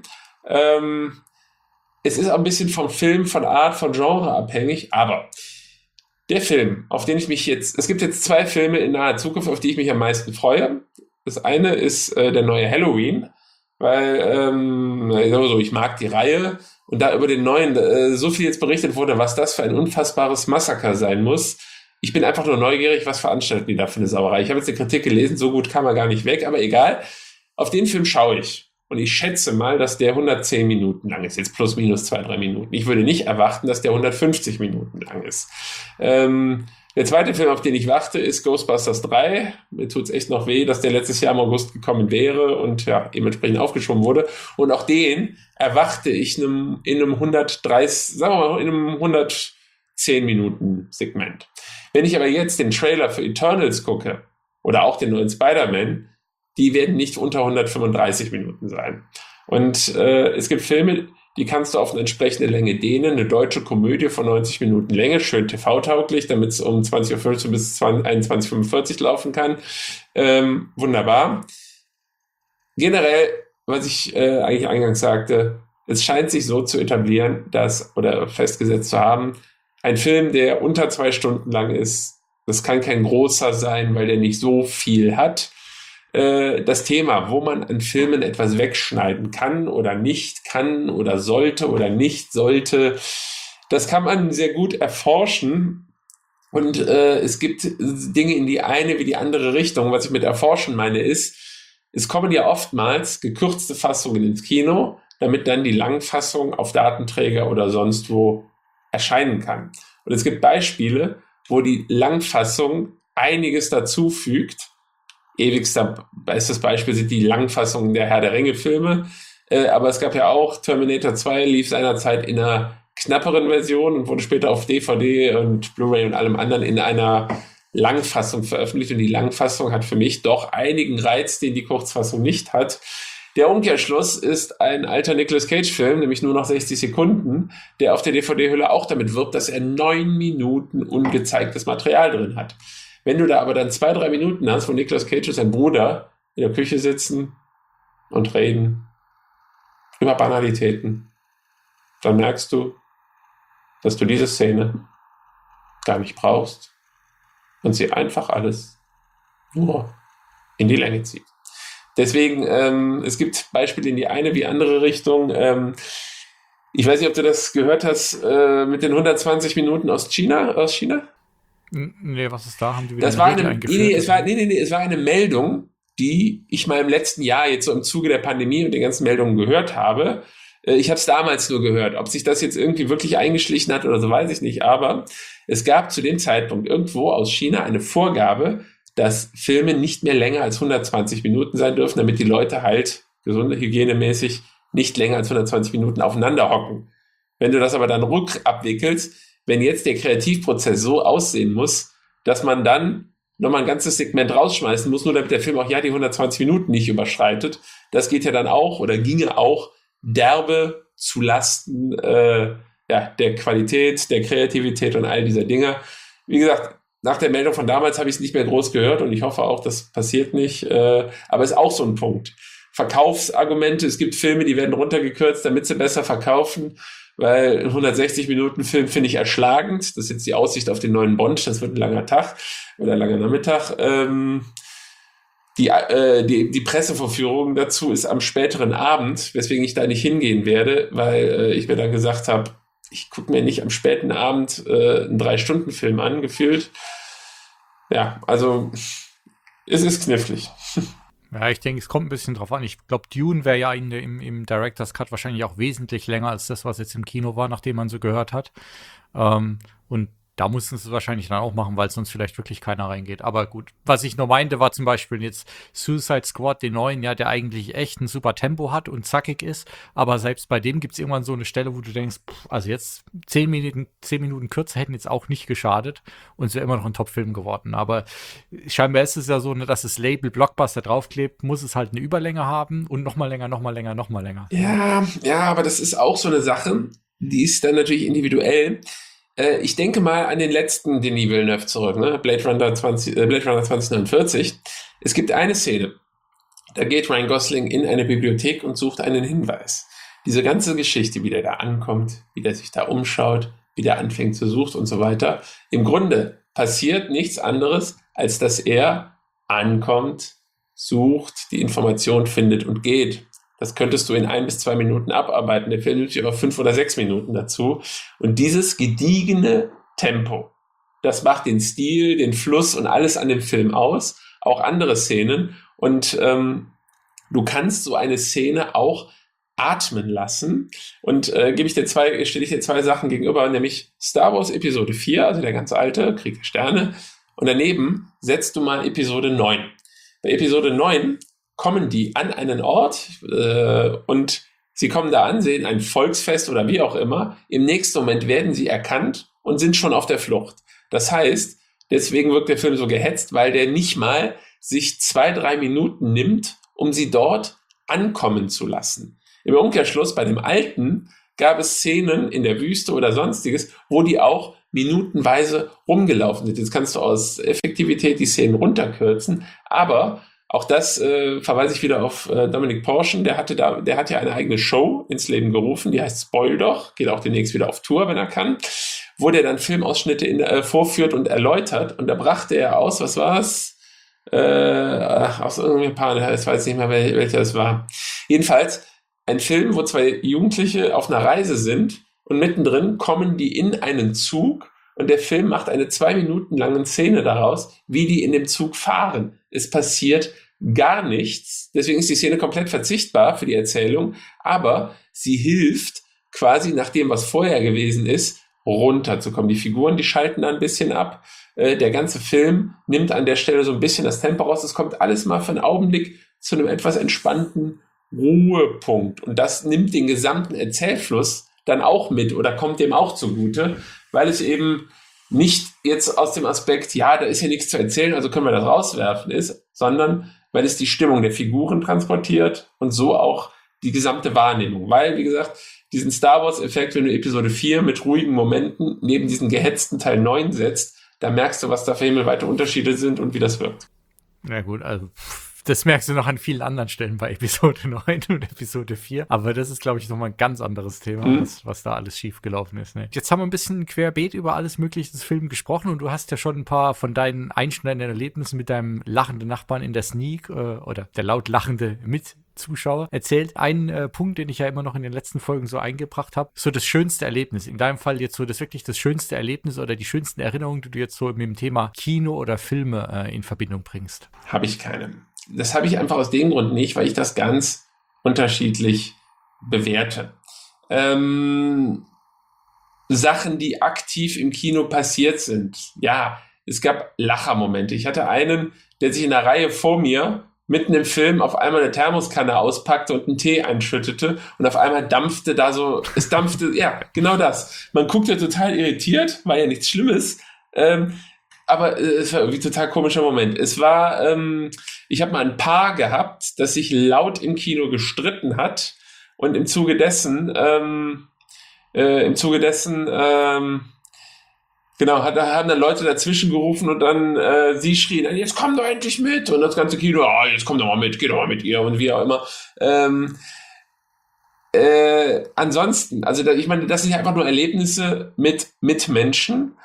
es ist ein bisschen vom Film, von Art, von Genre abhängig, aber der Film, auf den ich mich es gibt jetzt 2 Filme in naher Zukunft, auf die ich mich am meisten freue. Das eine ist der neue Halloween, weil ich mag die Reihe und da über den neuen so viel jetzt berichtet wurde, was das für ein unfassbares Massaker sein muss. Ich bin einfach nur neugierig, was veranstalten die da für eine Sauerei. Ich habe jetzt die Kritik gelesen, so gut kam er gar nicht weg, aber egal. Auf den Film schaue ich. Und ich schätze mal, dass der 110 Minuten lang ist. Jetzt plus minus 2-3 Minuten. Ich würde nicht erwarten, dass der 150 Minuten lang ist. Der zweite Film, auf den ich warte, ist Ghostbusters 3. Mir tut es echt noch weh, dass der letztes Jahr im August gekommen wäre und ja, dementsprechend aufgeschoben wurde. Und auch den erwarte ich in einem 130, sagen wir mal, in einem 110 Minuten Segment. Wenn ich aber jetzt den Trailer für Eternals gucke oder auch den neuen Spider-Man, die werden nicht unter 135 Minuten sein. Und es gibt Filme, die kannst du auf eine entsprechende Länge dehnen. Eine deutsche Komödie von 90 Minuten Länge, schön TV-tauglich, damit es um 20.15 Uhr bis 21.45 Uhr laufen kann. Wunderbar. Generell, was ich eigentlich eingangs sagte, es scheint sich so zu etablieren, oder festgesetzt zu haben, ein Film, der unter 2 Stunden lang ist, das kann kein großer sein, weil der nicht so viel hat. Das Thema, wo man an Filmen etwas wegschneiden kann oder nicht kann oder sollte oder nicht sollte, das kann man sehr gut erforschen und es gibt Dinge in die eine wie die andere Richtung. Was ich mit erforschen meine ist, es kommen ja oftmals gekürzte Fassungen ins Kino, damit dann die Langfassung auf Datenträger oder sonst wo erscheinen kann. Und es gibt Beispiele, wo die Langfassung einiges dazu fügt. Ewigster bestes Beispiel sind die Langfassungen der Herr der Ringe-Filme. Aber es gab ja auch Terminator 2, lief seinerzeit in einer knapperen Version und wurde später auf DVD und Blu-ray und allem anderen in einer Langfassung veröffentlicht. Und die Langfassung hat für mich doch einigen Reiz, den die Kurzfassung nicht hat. Der Umkehrschluss ist ein alter Nicolas Cage-Film, nämlich nur noch 60 Sekunden, der auf der DVD-Hülle auch damit wirbt, dass er 9 Minuten ungezeigtes Material drin hat. Wenn du da aber dann 2-3 Minuten hast, wo Nicolas Cage und sein Bruder in der Küche sitzen und reden über Banalitäten, dann merkst du, dass du diese Szene gar nicht brauchst und sie einfach alles nur in die Länge zieht. Deswegen, es gibt Beispiele in die eine wie andere Richtung. Ich weiß nicht, ob du das gehört hast mit den 120 Minuten aus China. Nee, was ist da? Haben die wieder das war es war eine Meldung, die ich mal im letzten Jahr jetzt so im Zuge der Pandemie und den ganzen Meldungen gehört habe. Ich habe es damals nur gehört. Ob sich das jetzt irgendwie wirklich eingeschlichen hat oder so, weiß ich nicht. Aber es gab zu dem Zeitpunkt irgendwo aus China eine Vorgabe, dass Filme nicht mehr länger als 120 Minuten sein dürfen, damit die Leute halt gesunde, hygienemäßig nicht länger als 120 Minuten aufeinander hocken. Wenn du das aber dann rückabwickelst, wenn jetzt der Kreativprozess so aussehen muss, dass man dann nochmal ein ganzes Segment rausschmeißen muss, nur damit der Film auch die 120 Minuten nicht überschreitet, das geht ja dann auch oder ginge auch derbe zulasten der Qualität, der Kreativität und all dieser Dinge. Wie gesagt, nach der Meldung von damals habe ich es nicht mehr groß gehört und ich hoffe auch, das passiert nicht. Aber ist auch so ein Punkt. Verkaufsargumente, es gibt Filme, die werden runtergekürzt, damit sie besser verkaufen, weil ein 160-Minuten-Film finde ich erschlagend. Das ist jetzt die Aussicht auf den neuen Bond, das wird ein langer Tag oder ein langer Nachmittag. Die Pressevorführung dazu ist am späteren Abend, weswegen ich da nicht hingehen werde, weil ich mir dann gesagt habe, ich gucke mir nicht am späten Abend einen 3-Stunden-Film an, gefühlt. Ja, also es ist knifflig. Ja, ich denke, es kommt ein bisschen drauf an. Ich glaube, Dune wäre ja im Director's Cut wahrscheinlich auch wesentlich länger als das, was jetzt im Kino war, nachdem man so gehört hat. Und da mussten sie es wahrscheinlich dann auch machen, weil sonst vielleicht wirklich keiner reingeht. Aber gut, was ich nur meinte, war zum Beispiel jetzt Suicide Squad, den neuen, ja, der eigentlich echt ein super Tempo hat und zackig ist. Aber selbst bei dem gibt es irgendwann so eine Stelle, wo du denkst, also jetzt 10 Minuten kürzer hätten jetzt auch nicht geschadet und es wäre immer noch ein Top-Film geworden. Aber scheinbar ist es ja so, dass das Label Blockbuster draufklebt, muss es halt eine Überlänge haben und nochmal länger, nochmal länger, nochmal länger. Ja, aber das ist auch so eine Sache, die ist dann natürlich individuell. Ich denke mal an den letzten Denis Villeneuve zurück, ne? Blade Runner 2049. Es gibt eine Szene, da geht Ryan Gosling in eine Bibliothek und sucht einen Hinweis. Diese ganze Geschichte, wie der da ankommt, wie der sich da umschaut, wie der anfängt zu suchen und so weiter. Im Grunde passiert nichts anderes, als dass er ankommt, sucht, die Information findet und geht. Das könntest du in 1 bis 2 Minuten abarbeiten. Der Film nimmt sich aber 5 oder 6 Minuten dazu. Und dieses gediegene Tempo, das macht den Stil, den Fluss und alles an dem Film aus. Auch andere Szenen. Und du kannst so eine Szene auch atmen lassen. Und stelle ich dir 2 Sachen gegenüber, nämlich Star Wars Episode 4, also der ganz alte, Krieg der Sterne. Und daneben setzt du mal Episode 9. Bei Episode 9 kommen die an einen Ort und sie kommen da an, sehen ein Volksfest oder wie auch immer. Im nächsten Moment werden sie erkannt und sind schon auf der Flucht. Das heißt, deswegen wirkt der Film so gehetzt, weil der nicht mal sich 2-3 Minuten nimmt, um sie dort ankommen zu lassen. Im Umkehrschluss, bei dem alten gab es Szenen in der Wüste oder sonstiges, wo die auch minutenweise rumgelaufen sind. Jetzt kannst du aus Effektivität die Szenen runterkürzen, aber auch das verweise ich wieder auf Dominic Porschen, der hat ja eine eigene Show ins Leben gerufen, die heißt Spoil doch, geht auch demnächst wieder auf Tour, wenn er kann, wo der dann Filmausschnitte vorführt und erläutert. Und da brachte er aus, was war es? Aus irgendeinem Paar, ich weiß nicht mehr, welcher es war. Jedenfalls ein Film, wo 2 Jugendliche auf einer Reise sind und mittendrin kommen die in einen Zug und der Film macht eine 2 Minuten lange Szene daraus, wie die in dem Zug fahren. Es passiert gar nichts, deswegen ist die Szene komplett verzichtbar für die Erzählung, aber sie hilft quasi nach dem, was vorher gewesen ist, runterzukommen. Die Figuren, die schalten da ein bisschen ab. Der ganze Film nimmt an der Stelle so ein bisschen das Tempo raus. Es kommt alles mal für einen Augenblick zu einem etwas entspannten Ruhepunkt. Und das nimmt den gesamten Erzählfluss dann auch mit oder kommt dem auch zugute, weil es eben nicht jetzt aus dem Aspekt, ja, da ist ja nichts zu erzählen, also können wir das rauswerfen ist, sondern weil es die Stimmung der Figuren transportiert und so auch die gesamte Wahrnehmung. Weil, wie gesagt, diesen Star Wars-Effekt, wenn du Episode 4 mit ruhigen Momenten neben diesen gehetzten Teil 9 setzt, da merkst du, was da für himmelweite Unterschiede sind und wie das wirkt. Na gut, also das merkst du noch an vielen anderen Stellen bei Episode 9 und Episode 4. Aber das ist, glaube ich, nochmal ein ganz anderes Thema, was da alles schiefgelaufen ist. Ne? Jetzt haben wir ein bisschen querbeet über alles Mögliche des Films gesprochen und du hast ja schon ein paar von deinen einschneidenden Erlebnissen mit deinem lachenden Nachbarn in der Sneak oder der laut lachende Mitzuschauer erzählt. Ein Punkt, den ich ja immer noch in den letzten Folgen so eingebracht habe, so das schönste Erlebnis. In deinem Fall jetzt so das wirklich das schönste Erlebnis oder die schönsten Erinnerungen, die du jetzt so mit dem Thema Kino oder Filme in Verbindung bringst. Habe ich keine. Das habe ich einfach aus dem Grund nicht, weil ich das ganz unterschiedlich bewerte. Sachen, die aktiv im Kino passiert sind. Ja, es gab Lachermomente. Ich hatte einen, der sich in der Reihe vor mir mitten im Film auf einmal eine Thermoskanne auspackte und einen Tee einschüttete und auf einmal es dampfte, ja, genau das. Man guckte total irritiert, war ja nichts Schlimmes, aber es war irgendwie ein total komischer Moment. Ich habe mal ein Paar gehabt, das sich laut im Kino gestritten hat und im Zuge dessen, genau, haben dann Leute dazwischen gerufen und dann sie schrien, jetzt komm doch endlich mit. Und das ganze Kino, jetzt komm doch mal mit, geh doch mal mit ihr und wie auch immer. Ansonsten, also ich meine, das sind ja einfach nur Erlebnisse mit Menschen.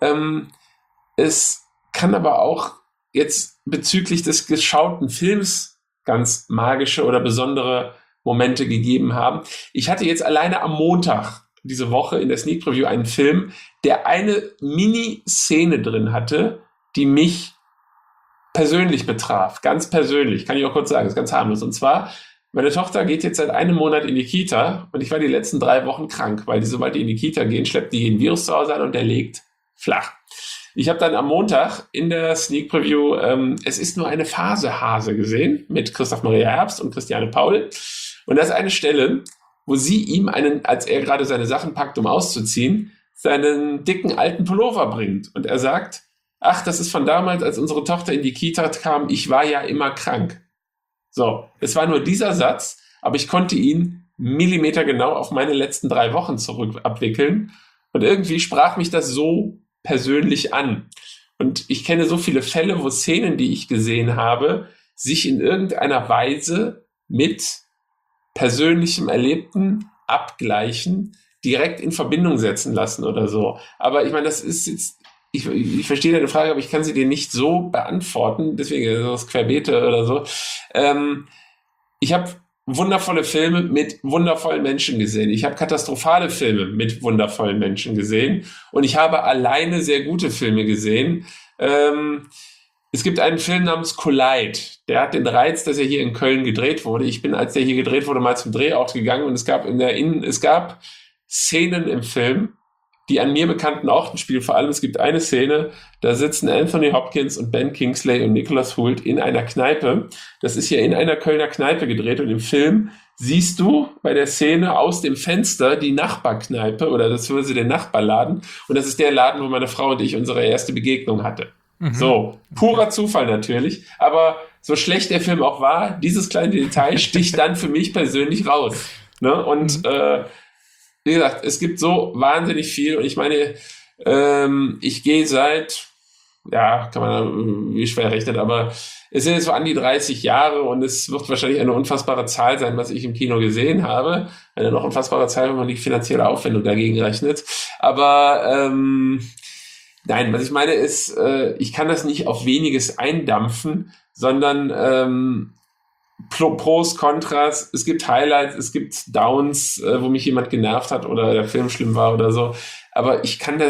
Es kann aber auch jetzt bezüglich des geschauten Films ganz magische oder besondere Momente gegeben haben. Ich hatte jetzt alleine am Montag diese Woche in der Sneak Preview einen Film, der eine Mini-Szene drin hatte, die mich persönlich betraf. Ganz persönlich, kann ich auch kurz sagen, ist ganz harmlos. Und zwar, meine Tochter geht jetzt seit einem Monat in die Kita und ich war die letzten 3 Wochen krank, weil sobald die in die Kita gehen, schleppt die jeden Virus zu Hause an und der legt flach. Ich habe dann am Montag in der Sneak Preview Es ist nur eine Phase Hase gesehen mit Christoph Maria Herbst und Christiane Paul. Und da ist eine Stelle, wo sie ihm als er gerade seine Sachen packt, um auszuziehen, seinen dicken alten Pullover bringt. Und er sagt, ach, das ist von damals, als unsere Tochter in die Kita kam, ich war ja immer krank. So, es war nur dieser Satz, aber ich konnte ihn millimetergenau auf meine letzten 3 Wochen zurück abwickeln. Und irgendwie sprach mich das so persönlich an. Und ich kenne so viele Fälle, wo Szenen, die ich gesehen habe, sich in irgendeiner Weise mit persönlichem Erlebten abgleichen, direkt in Verbindung setzen lassen oder so. Aber ich meine, das ist jetzt, ich verstehe deine Frage, aber ich kann sie dir nicht so beantworten, deswegen das Querbeete oder so. Ich habe wundervolle Filme mit wundervollen Menschen gesehen. Ich habe katastrophale Filme mit wundervollen Menschen gesehen und ich habe alleine sehr gute Filme gesehen. Es gibt einen Film namens Collide. Der hat den Reiz, dass er hier in Köln gedreht wurde. Ich bin, als der hier gedreht wurde, mal zum Drehort gegangen und es gab Szenen im Film, die an mir bekannten Orten spielen. Vor allem, es gibt eine Szene, da sitzen Anthony Hopkins und Ben Kingsley und Nicholas Hoult in einer Kneipe. Das ist hier in einer Kölner Kneipe gedreht und im Film siehst du bei der Szene aus dem Fenster die Nachbarkneipe oder das würde den Nachbarladen und das ist der Laden, wo meine Frau und ich unsere erste Begegnung hatte. So, purer Zufall natürlich, aber so schlecht der Film auch war, dieses kleine Detail sticht dann für mich persönlich raus. Ne? Und wie gesagt, es gibt so wahnsinnig viel und ich meine, ich gehe seit, ja, kann man wie schwer rechnen, aber es sind jetzt so an die 30 Jahre und es wird wahrscheinlich eine unfassbare Zahl sein, was ich im Kino gesehen habe. Eine noch unfassbare Zahl, wenn man die finanzielle Aufwendung dagegen rechnet. Aber nein, was ich meine ist, ich kann das nicht auf weniges eindampfen, sondern Pros, Kontras, es gibt Highlights, es gibt Downs, wo mich jemand genervt hat oder der Film schlimm war oder so. Aber ich kann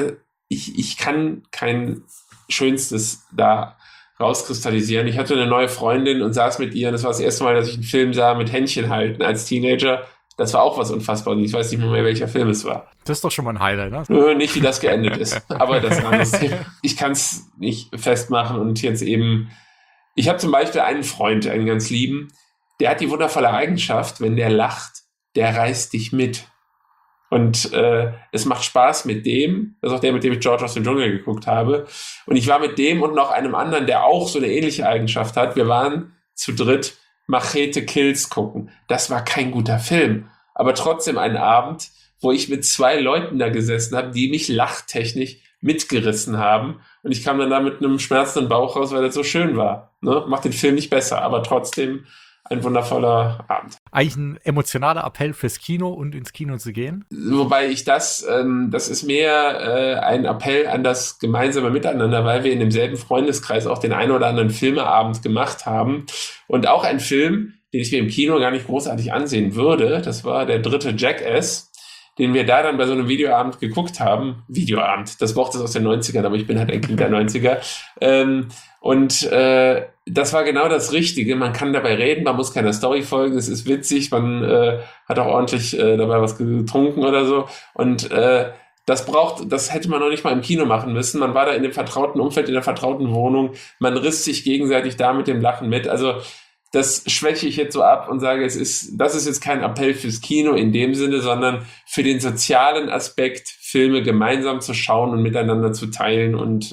kein Schönstes da rauskristallisieren. Ich hatte eine neue Freundin und saß mit ihr und das war das erste Mal, dass ich einen Film sah mit Händchen halten als Teenager. Das war auch was Unfassbares. Ich weiß nicht mehr, welcher Film es war. Das ist doch schon mal ein Highlight, ne? Nicht, wie das geendet ist. Aber das ist ein anderes Thema. Ich kann es nicht festmachen und jetzt eben. Ich habe zum Beispiel einen Freund, einen ganz lieben, der hat die wundervolle Eigenschaft, wenn der lacht, der reißt dich mit. Und es macht Spaß mit dem. Das ist auch der, mit dem ich George aus dem Dschungel geguckt habe. Und ich war mit dem und noch einem anderen, der auch so eine ähnliche Eigenschaft hat. Wir waren zu dritt Machete Kills gucken. Das war kein guter Film. Aber trotzdem ein Abend, wo ich mit 2 Leuten da gesessen habe, die mich lachtechnisch mitgerissen haben. Und ich kam dann da mit einem schmerzenden Bauch raus, weil das so schön war. Ne? Macht den Film nicht besser, aber trotzdem ein wundervoller Abend. Eigentlich ein emotionaler Appell fürs Kino und ins Kino zu gehen. Wobei ich das ist mehr ein Appell an das gemeinsame Miteinander, weil wir in demselben Freundeskreis auch den einen oder anderen Filmeabend gemacht haben. Und auch ein Film, den ich mir im Kino gar nicht großartig ansehen würde, das war der 3. Jackass. den wir da dann bei so einem Videoabend geguckt haben. Videoabend, das Wort ist aus den 90ern, aber ich bin halt ein Kind der 90er. Das war genau das Richtige. Man kann dabei reden, man muss keiner Story folgen, es ist witzig, man hat auch ordentlich dabei was getrunken oder so. Und das hätte man noch nicht mal im Kino machen müssen. Man war da in dem vertrauten Umfeld, in der vertrauten Wohnung. Man riss sich gegenseitig da mit dem Lachen mit. Also das schwäche ich jetzt so ab und sage, das ist jetzt kein Appell fürs Kino in dem Sinne, sondern für den sozialen Aspekt, Filme gemeinsam zu schauen und miteinander zu teilen und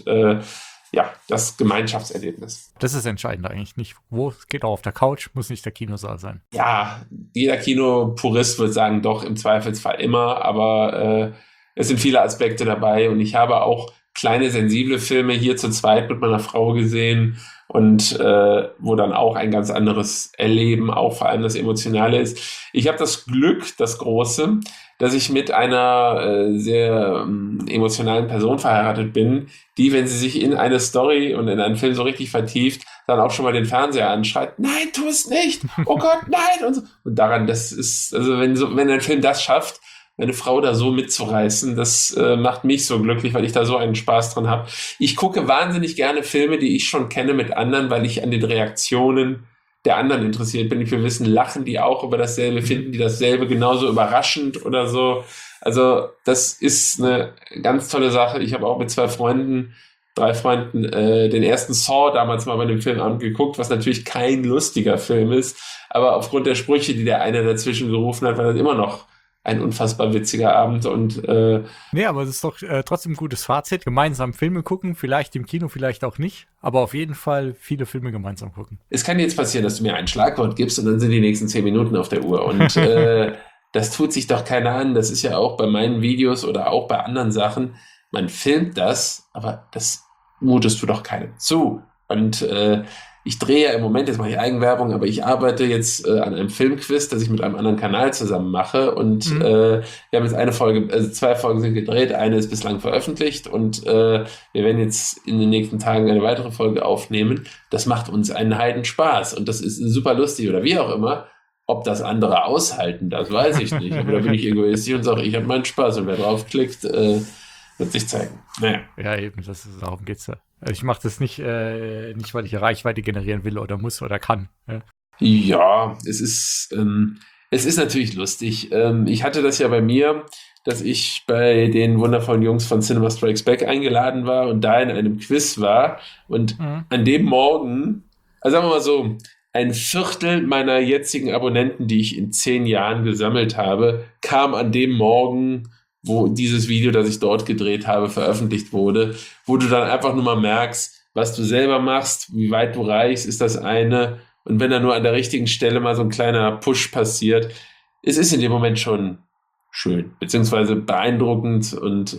das Gemeinschaftserlebnis. Das ist entscheidend eigentlich nicht. Wo es geht auch auf der Couch, muss nicht der Kinosaal sein. Ja, jeder Kinopurist wird sagen, doch, im Zweifelsfall immer, aber es sind viele Aspekte dabei und ich habe auch kleine, sensible Filme hier zu zweit mit meiner Frau gesehen und wo dann auch ein ganz anderes Erleben, auch vor allem das Emotionale ist. Ich habe das Glück, das Große, dass ich mit einer sehr emotionalen Person verheiratet bin, die, wenn sie sich in eine Story und in einen Film so richtig vertieft, dann auch schon mal den Fernseher anschreit, nein, tu es nicht, oh Gott, nein! Und, so. Und daran, das ist, also wenn ein Film das schafft, meine Frau da so mitzureißen, das macht mich so glücklich, weil ich da so einen Spaß dran habe. Ich gucke wahnsinnig gerne Filme, die ich schon kenne mit anderen, weil ich an den Reaktionen der anderen interessiert bin. Ich will wissen, lachen die auch über dasselbe, finden die dasselbe genauso überraschend oder so. Also das ist eine ganz tolle Sache. Ich habe auch mit 3 Freunden den ersten Saw damals mal bei dem Filmabend geguckt, was natürlich kein lustiger Film ist, aber aufgrund der Sprüche, die der eine dazwischen gerufen hat, war das immer noch ein unfassbar witziger Abend und nee, aber es ist doch trotzdem ein gutes Fazit. Gemeinsam Filme gucken, vielleicht im Kino, vielleicht auch nicht, aber auf jeden Fall viele Filme gemeinsam gucken. Es kann jetzt passieren, dass du mir ein Schlagwort gibst und dann sind die nächsten 10 Minuten auf der Uhr und das tut sich doch keiner an. Das ist ja auch bei meinen Videos oder auch bei anderen Sachen. Man filmt das, aber das mutest du doch keinem zu. Und ich drehe ja im Moment, jetzt mache ich Eigenwerbung, aber ich arbeite jetzt an einem Filmquiz, das ich mit einem anderen Kanal zusammen mache. Und wir haben jetzt 2 Folgen sind gedreht, eine ist bislang veröffentlicht und wir werden jetzt in den nächsten Tagen eine weitere Folge aufnehmen. Das macht uns einen Heidenspaß und das ist super lustig oder wie auch immer. Ob das andere aushalten, das weiß ich nicht. Aber da bin ich egoistisch und sage, ich habe meinen Spaß und wer draufklickt, wird sich zeigen. Naja. Ja, eben, darum geht's ja. Also ich mache das nicht, weil ich Reichweite generieren will oder muss oder kann. Ja, es ist natürlich lustig. Ich hatte das ja bei mir, dass ich bei den wundervollen Jungs von Cinema Strikes Back eingeladen war und da in einem Quiz war. Und an dem Morgen, also sagen wir mal so, 1/4 meiner jetzigen Abonnenten, die ich in 10 Jahren gesammelt habe, kam an dem Morgen, wo dieses Video, das ich dort gedreht habe, veröffentlicht wurde, wo du dann einfach nur mal merkst, was du selber machst, wie weit du reichst, ist das eine. Und wenn da nur an der richtigen Stelle mal so ein kleiner Push passiert, es ist in dem Moment schon schön, beziehungsweise beeindruckend.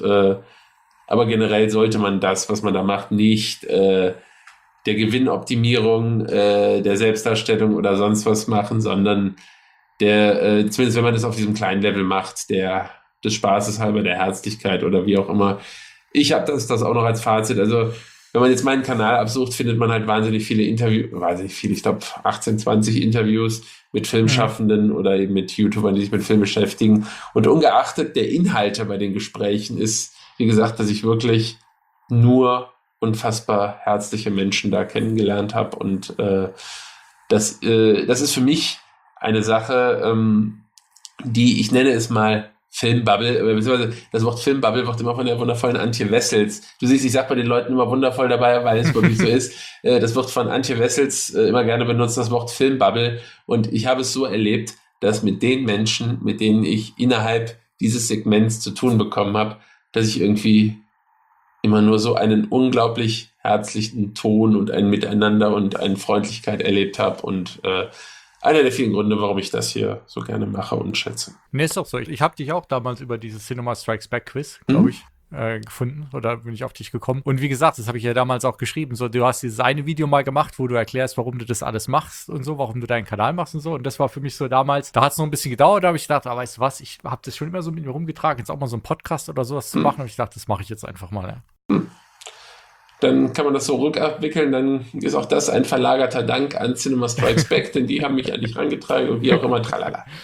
Aber generell sollte man das, was man da macht, nicht der Gewinnoptimierung, der Selbstdarstellung oder sonst was machen, sondern zumindest wenn man das auf diesem kleinen Level macht, des Spaßes halber, der Herzlichkeit oder wie auch immer. Ich habe das auch noch als Fazit. Also wenn man jetzt meinen Kanal absucht, findet man halt wahnsinnig viele ich glaube 18, 20 Interviews mit Filmschaffenden oder eben mit YouTubern, die sich mit Film beschäftigen. Und ungeachtet der Inhalte bei den Gesprächen ist, wie gesagt, dass ich wirklich nur unfassbar herzliche Menschen da kennengelernt habe. Und das ist für mich eine Sache, die, ich nenne es mal Filmbubble, beziehungsweise das Wort Filmbubble wird immer von der wundervollen Antje Wessels. Du siehst, ich sage bei den Leuten immer wundervoll dabei, weil es wirklich so ist. Das wird von Antje Wessels immer gerne benutzt, das Wort Filmbubble. Und ich habe es so erlebt, dass mit den Menschen, mit denen ich innerhalb dieses Segments zu tun bekommen habe, dass ich irgendwie immer nur so einen unglaublich herzlichen Ton und ein Miteinander und eine Freundlichkeit erlebt habe und einer der vielen Gründe, warum ich das hier so gerne mache und schätze. Nee, ist doch so. Ich habe dich auch damals über dieses Cinema Strikes Back Quiz, glaube ich, gefunden. Oder bin ich auf dich gekommen. Und wie gesagt, das habe ich ja damals auch geschrieben. So, du hast dieses eine Video mal gemacht, wo du erklärst, warum du das alles machst und so, warum du deinen Kanal machst und so. Und das war für mich so damals, da hat es noch ein bisschen gedauert, da habe ich gedacht, weißt du was, ich habe das schon immer so mit mir rumgetragen, jetzt auch mal so einen Podcast oder sowas zu machen. Und ich dachte, das mache ich jetzt einfach mal. Ja. Dann kann man das so rückabwickeln, dann ist auch das ein verlagerter Dank an Cinema Strikes Back, denn die haben mich an dich herangetragen und wie auch immer, tralala.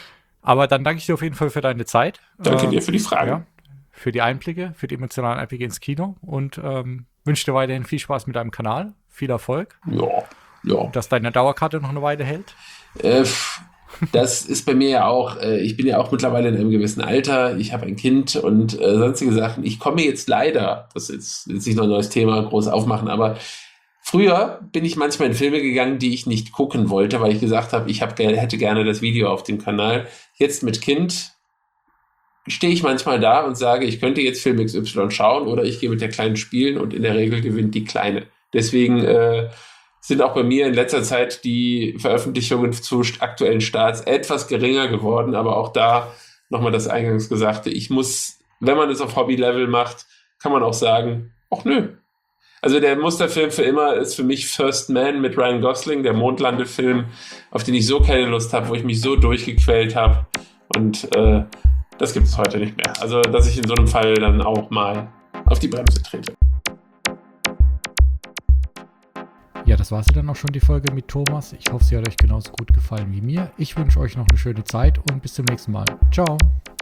Aber dann danke ich dir auf jeden Fall für deine Zeit. Danke dir für die Fragen. Ja, für die Einblicke, für die emotionalen Einblicke ins Kino und wünsche dir weiterhin viel Spaß mit deinem Kanal, viel Erfolg. Ja. Dass deine Dauerkarte noch eine Weile hält. Das ist bei mir ja auch, ich bin ja auch mittlerweile in einem gewissen Alter, ich habe ein Kind und sonstige Sachen. Ich komme jetzt leider, das ist jetzt nicht noch ein neues Thema, groß aufmachen, aber früher bin ich manchmal in Filme gegangen, die ich nicht gucken wollte, weil ich gesagt habe, hätte gerne das Video auf dem Kanal. Jetzt mit Kind stehe ich manchmal da und sage, ich könnte jetzt Film XY schauen oder ich gehe mit der Kleinen spielen und in der Regel gewinnt die Kleine. Deswegen sind auch bei mir in letzter Zeit die Veröffentlichungen zu aktuellen Starts etwas geringer geworden, aber auch da nochmal das eingangs Gesagte, ich muss, wenn man es auf Hobby-Level macht, kann man auch sagen, ach nö. Also der Musterfilm für immer ist für mich First Man mit Ryan Gosling, der Mondlandefilm, auf den ich so keine Lust habe, wo ich mich so durchgequält habe und das gibt es heute nicht mehr. Also dass ich in so einem Fall dann auch mal auf die Bremse trete. Ja, das war sie dann auch schon, die Folge mit Thomas. Ich hoffe, sie hat euch genauso gut gefallen wie mir. Ich wünsche euch noch eine schöne Zeit und bis zum nächsten Mal. Ciao.